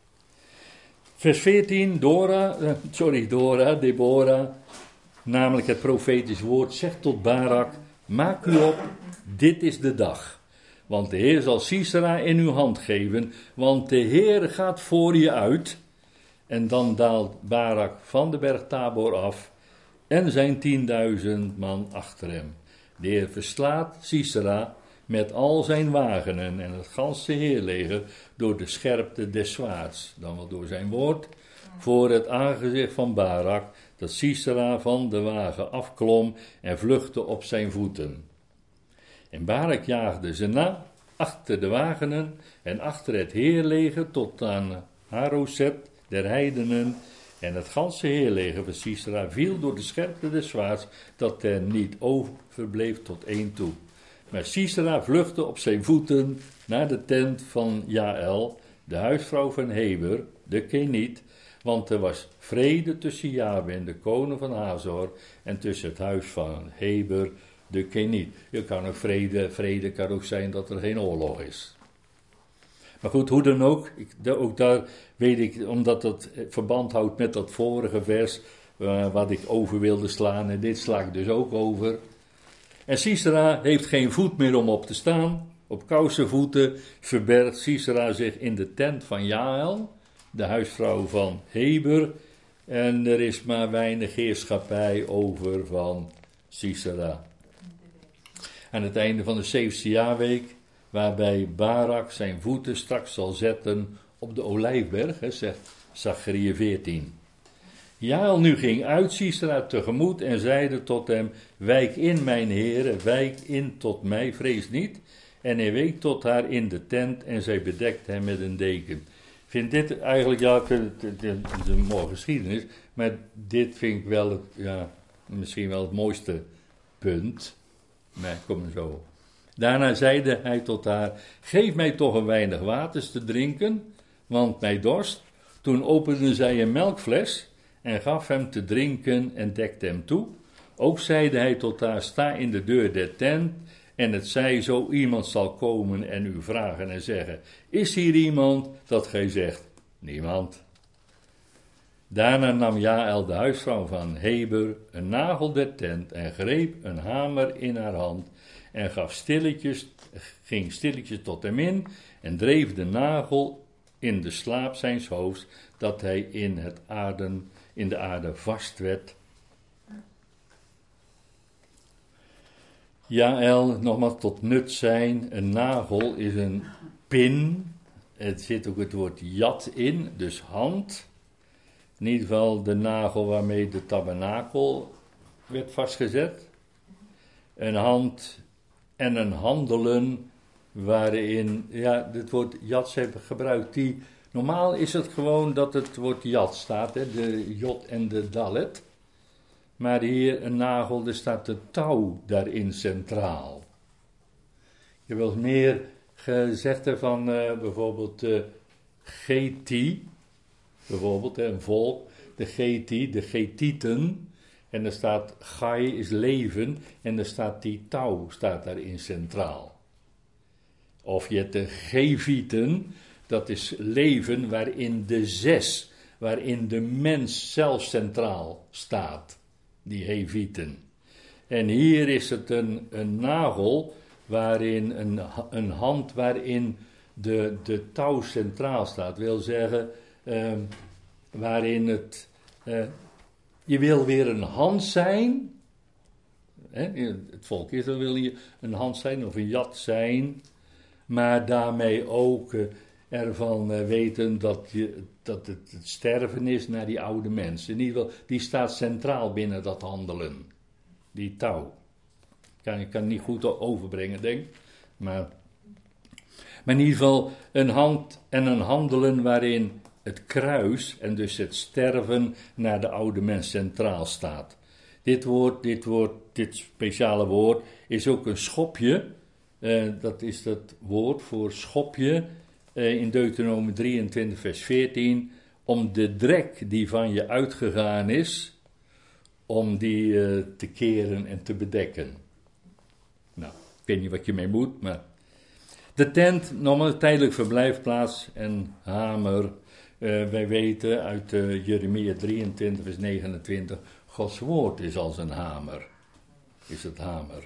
Vers veertien, Dora, uh, sorry, Dora, Deborah, namelijk het profetisch woord, zegt tot Barak, maak u op, dit is de dag. Want de Heer zal Sisera in uw hand geven, want de Heer gaat voor je uit. En dan daalt Barak van de berg Tabor af en zijn tienduizend man achter hem. De Heer verslaat Sisera met al zijn wagenen en het ganse heerleger door de scherpte des zwaards, dan wel door zijn woord, voor het aangezicht van Barak, dat Sisera van de wagen afklom en vluchtte op zijn voeten. En Barak jaagde ze na, achter de wagenen en achter het heerleger tot aan Haroset der heidenen, en het ganse heerleger van Sisera viel door de scherpte des zwaards, dat er niet overbleef tot één toe. Maar Sisera vluchtte op zijn voeten naar de tent van Jaël, de huisvrouw van Heber, de Keniet, want er was vrede tussen Jabin, de koning van Hazor, en tussen het huis van Heber, de Keniet. Je kan ook vrede, vrede kan ook zijn dat er geen oorlog is. Maar goed, hoe dan ook, ik, ook daar weet ik, omdat dat verband houdt met dat vorige vers, uh, wat ik over wilde slaan, en dit sla ik dus ook over. En Sisera heeft geen voet meer om op te staan. Op kousenvoeten verbergt Sisera zich in de tent van Jaël, de huisvrouw van Heber. En er is maar weinig heerschappij over van Sisera. Aan het einde van de zeventigste jaarweek, waarbij Barak zijn voeten straks zal zetten op de Olijfberg, hè, zegt Zacharia veertien. Jaël nu ging uit Sisera tegemoet en zeide tot hem, wijk in mijn heren, wijk in tot mij, vrees niet. En hij week tot haar in de tent en zij bedekt hem met een deken. Ik vind dit eigenlijk, ja, het is een mooie geschiedenis, maar dit vind ik wel, het, ja, misschien wel het mooiste punt. Maar ik kom er zo op. Daarna zeide hij tot haar, geef mij toch een weinig waters te drinken, want mij dorst. Toen opende zij een melkfles en gaf hem te drinken en dekte hem toe. Ook zeide hij tot haar, sta in de deur der tent, en het zij zo iemand zal komen en u vragen en zeggen, is hier iemand, dat gij zegt, niemand. Daarna nam Jaël, de huisvrouw van Heber, een nagel der tent en greep een hamer in haar hand en gaf stilletjes, ging stilletjes tot hem in en dreef de nagel in de slaap zijns hoofds, dat hij in, het aarden, in de aarde vast werd. Jaël, nogmaals tot nut zijn, een nagel is een pin, het zit ook het woord jat in, dus hand. In ieder geval de nagel waarmee de tabernakel werd vastgezet. Een hand en een handelen waarin, ja, het woord jats hebben gebruikt. Die, normaal is het gewoon dat het woord jat staat, hè, de jot en de dalet. maar hier een nagel, er staat de touw daarin centraal. Je wilt meer gezegd van uh, bijvoorbeeld de Geti, bijvoorbeeld een volk, de Geti, de Getieten, en er staat Gai is leven, en er staat die touw, staat daarin centraal. Of je hebt de Gevieten, dat is leven waarin de zes, waarin de mens zelf centraal staat, die Gevieten. En hier is het een, een nagel, waarin een, een hand waarin de, de touw centraal staat. Wil zeggen, uh, waarin het, uh, je wil weer een hand zijn, hè, het volk Israël wil je een hand zijn of een jat zijn, maar daarmee ook uh, ervan uh, weten dat, je, dat het, het sterven is naar die oude mens. In ieder geval, die staat centraal binnen dat handelen, die touw. Kan, ik kan het niet goed overbrengen, denk ik. Maar, maar in ieder geval een hand en een handelen waarin het kruis en dus het sterven naar de oude mens centraal staat. Dit woord, dit woord, dit speciale woord is ook een schopje. Uh, dat is dat woord voor schopje uh, in Deuteronomium drieëntwintig vers veertien. Om de drek die van je uitgegaan is, om die uh, te keren en te bedekken. Nou, ik weet niet wat je mee moet, maar... De tent, normaal tijdelijk verblijfplaats en hamer. Uh, wij weten uit uh, Jeremia drieëntwintig vers negenentwintig, Gods woord is als een hamer. Is het hamer.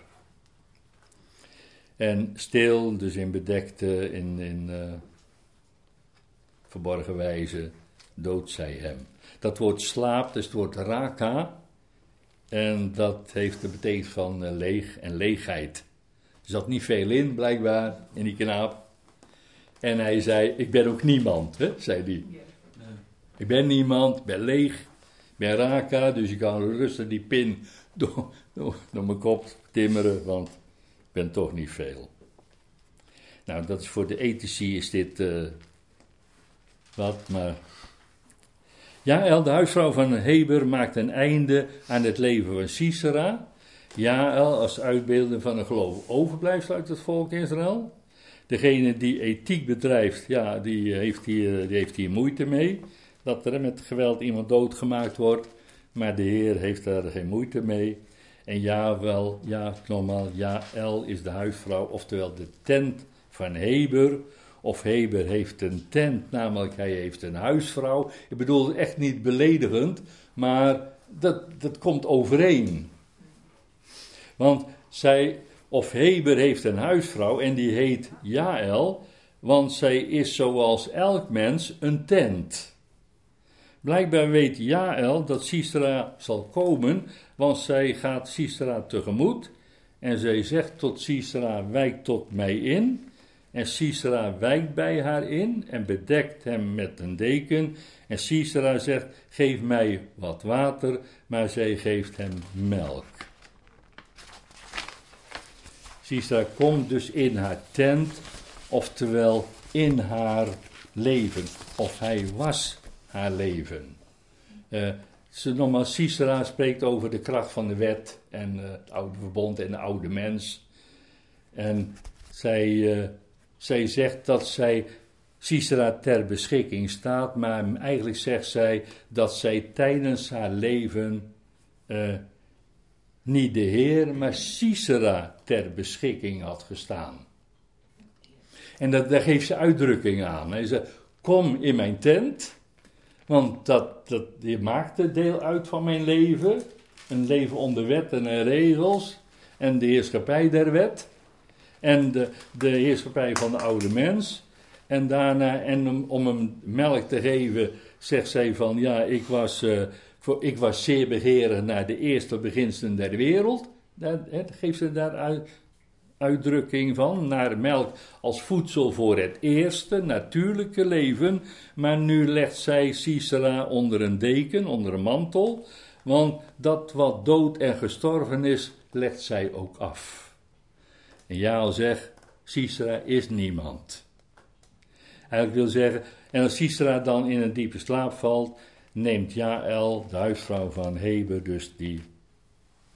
En stil, dus in bedekte, in, in uh, verborgen wijze, doodt zij hem. Dat woord slaap, dus het woord raka. En dat heeft de betekenis van uh, leeg en leegheid. Er zat niet veel in, blijkbaar, in die knaap. En hij zei, ik ben ook niemand, hè, zei hij. Ik ben niemand, ik ben leeg, ik ben raka, dus ik kan rustig die pin door, door, door mijn kop timmeren, want ik ben toch niet veel. Nou, dat is voor de ethici is dit uh, wat, maar... Jaël, de huisvrouw van Heber, maakt een einde aan het leven van Sisera. Jaël als uitbeelding van een geloof overblijfsel uit het volk Israël. Degene die ethiek bedrijft, ja, die heeft hier, die heeft hier moeite mee. Dat er met geweld iemand doodgemaakt wordt. Maar de Heer heeft daar geen moeite mee. En Jawel, ja, normaal, Jaël is de huisvrouw, oftewel de tent van Heber. Of Heber heeft een tent, namelijk hij heeft een huisvrouw. Ik bedoel het echt niet beledigend, maar dat, dat komt overeen. Want zij, of Heber heeft een huisvrouw en die heet Jaël, want zij is zoals elk mens een tent. Blijkbaar weet Jaël dat Sisera zal komen, want zij gaat Sisera tegemoet. En zij zegt tot Sisera, wijk tot mij in. En Sisera wijkt bij haar in en bedekt hem met een deken. En Sisera zegt, geef mij wat water, maar zij geeft hem melk. Sisera komt dus in haar tent, oftewel in haar leven. Of hij was haar leven. Uh, nogmaals, Sisera spreekt over de kracht van de wet en uh, het oude verbond en de oude mens. En zij, uh, zij zegt dat zij Sisera ter beschikking staat, maar eigenlijk zegt zij dat zij tijdens haar leven uh, niet de Heer, maar Sisera ter beschikking had gestaan. En dat, daar geeft ze uitdrukking aan. Hij zegt, kom in mijn tent, want dat, dat, je maakte deel uit van mijn leven. Een leven onder wetten en regels en de heerschappij der wet. En de, de heerschappij van de oude mens. En daarna, en om, om hem melk te geven, zegt zij van, ja, ik was, uh, voor, ik was zeer begeerig naar de eerste beginselen der wereld. Daar he, geeft ze daar uit, uitdrukking van, naar melk als voedsel voor het eerste, natuurlijke leven. Maar nu legt zij Sisera onder een deken, onder een mantel. Want dat wat dood en gestorven is, legt zij ook af. En Jaël zegt, Sisera is niemand. Hij wil zeggen, en als Sisera dan in een diepe slaap valt, neemt Jaël, de huisvrouw van Heber, dus die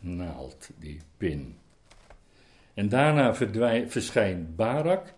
naald, die pin. En daarna verdwij- verschijnt Barak.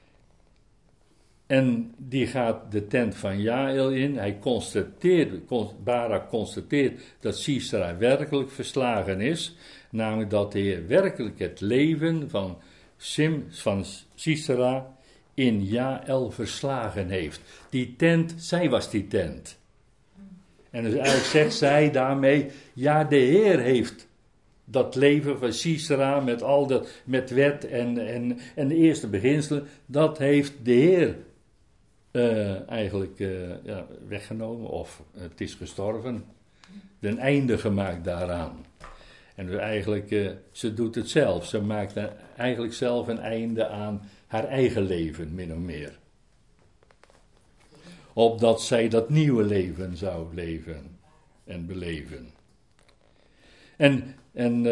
En die gaat de tent van Jaël in. Hij constateert, Barak constateert dat Sisera werkelijk verslagen is. Namelijk dat de Heer werkelijk het leven van, Sim, van Sisera in Jaël verslagen heeft. Die tent, zij was die tent. En dus eigenlijk zegt zij daarmee, ja, de Heer heeft dat leven van Sisera met al dat, met wet en, en, en de eerste beginselen, dat heeft de Heer uh, eigenlijk uh, ja, weggenomen, of het is gestorven, een einde gemaakt daaraan. En dus eigenlijk, uh, ze doet het zelf, ze maakt eigenlijk zelf een einde aan haar eigen leven, min of meer. Opdat zij dat nieuwe leven zou leven en beleven. En, en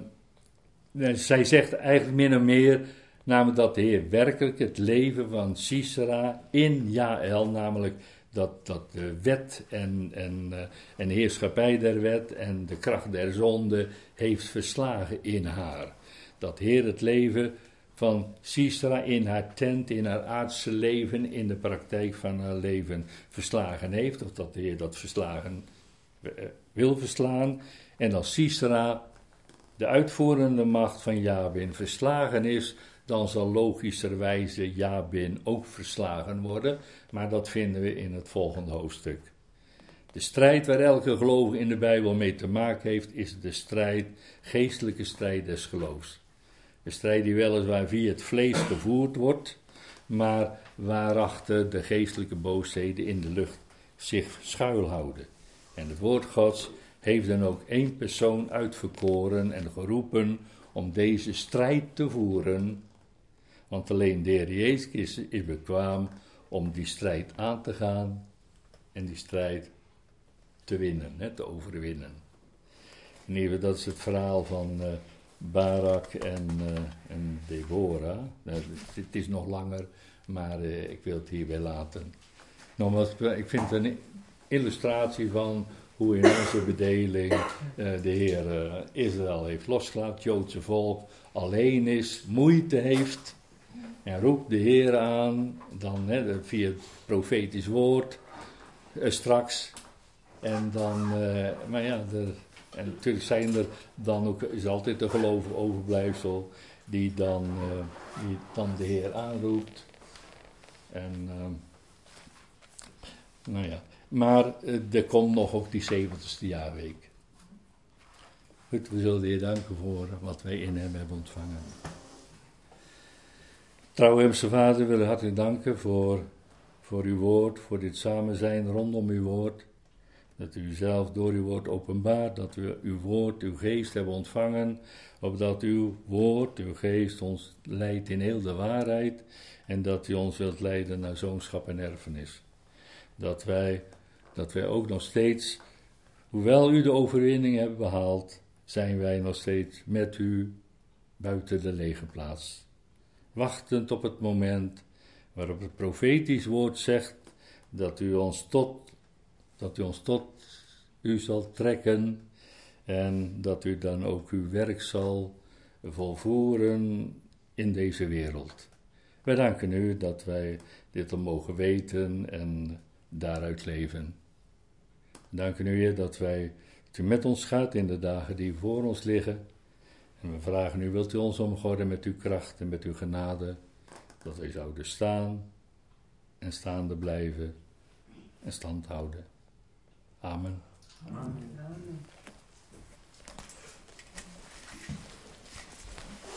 uh, zij zegt eigenlijk min of meer, namelijk dat de Heer werkelijk het leven van Sisera in Jaël, namelijk dat, dat de wet en, en, uh, en heerschappij der wet en de kracht der zonde heeft verslagen in haar. Dat Heer het leven van Sisera in haar tent, in haar aardse leven, in de praktijk van haar leven verslagen heeft. Of dat de Heer dat verslagen uh, wil verslaan. En als Sisera, de uitvoerende macht van Jabin, verslagen is, dan zal logischerwijze Jabin ook verslagen worden. Maar dat vinden we in het volgende hoofdstuk. De strijd waar elke gelovige in de Bijbel mee te maken heeft, is de strijd, geestelijke strijd des geloofs. Een strijd die weliswaar via het vlees gevoerd wordt, maar waarachter de geestelijke boosheden in de lucht zich schuilhouden. En het woord Gods heeft dan ook één persoon uitverkoren en geroepen om deze strijd te voeren. Want alleen de Heer Jezus is, is bekwaam om die strijd aan te gaan en die strijd te winnen, hè, te overwinnen. En even, dat is het verhaal van uh, Barak en, uh, en Deborah. Uh, het is nog langer, maar uh, ik wil het hierbij laten. Nogmaals, ik vind het een illustratie van hoe in onze bedeling uh, de Heer uh, Israël heeft losgelaten, het Joodse volk alleen is, moeite heeft. En roept de Heer aan, dan hè, via het profetisch woord, uh, straks. En dan, uh, maar ja, de, en natuurlijk zijn er dan ook, is altijd de gelovige overblijfsel die dan, uh, die dan de Heer aanroept. En, uh, nou ja, maar uh, er komt nog ook die zeventigste jaarweek. Goed, we zullen de Heer danken voor wat wij in hem hebben ontvangen. Trouwe Hemelse Vader, we willen hartelijk danken voor, voor uw woord, voor dit samen zijn rondom uw woord. Dat u zelf door uw woord openbaart, dat we uw woord, uw geest hebben ontvangen, opdat uw woord, uw geest ons leidt in heel de waarheid en dat u ons wilt leiden naar zoonschap en erfenis. Dat wij, dat wij ook nog steeds, hoewel u de overwinning hebt behaald, zijn wij nog steeds met u buiten de legerplaats. Wachtend op het moment waarop het profetisch woord zegt dat u ons tot, dat u ons tot u zal trekken en dat u dan ook uw werk zal volvoeren in deze wereld. Wij danken u dat wij dit al mogen weten en daaruit leven. We danken u, Heer, dat, wij, dat u met ons gaat in de dagen die voor ons liggen. En we vragen u, wilt u ons omgorden met uw kracht en met uw genade, dat wij zouden staan en staande blijven en stand houden. Amen. Amen. Amen.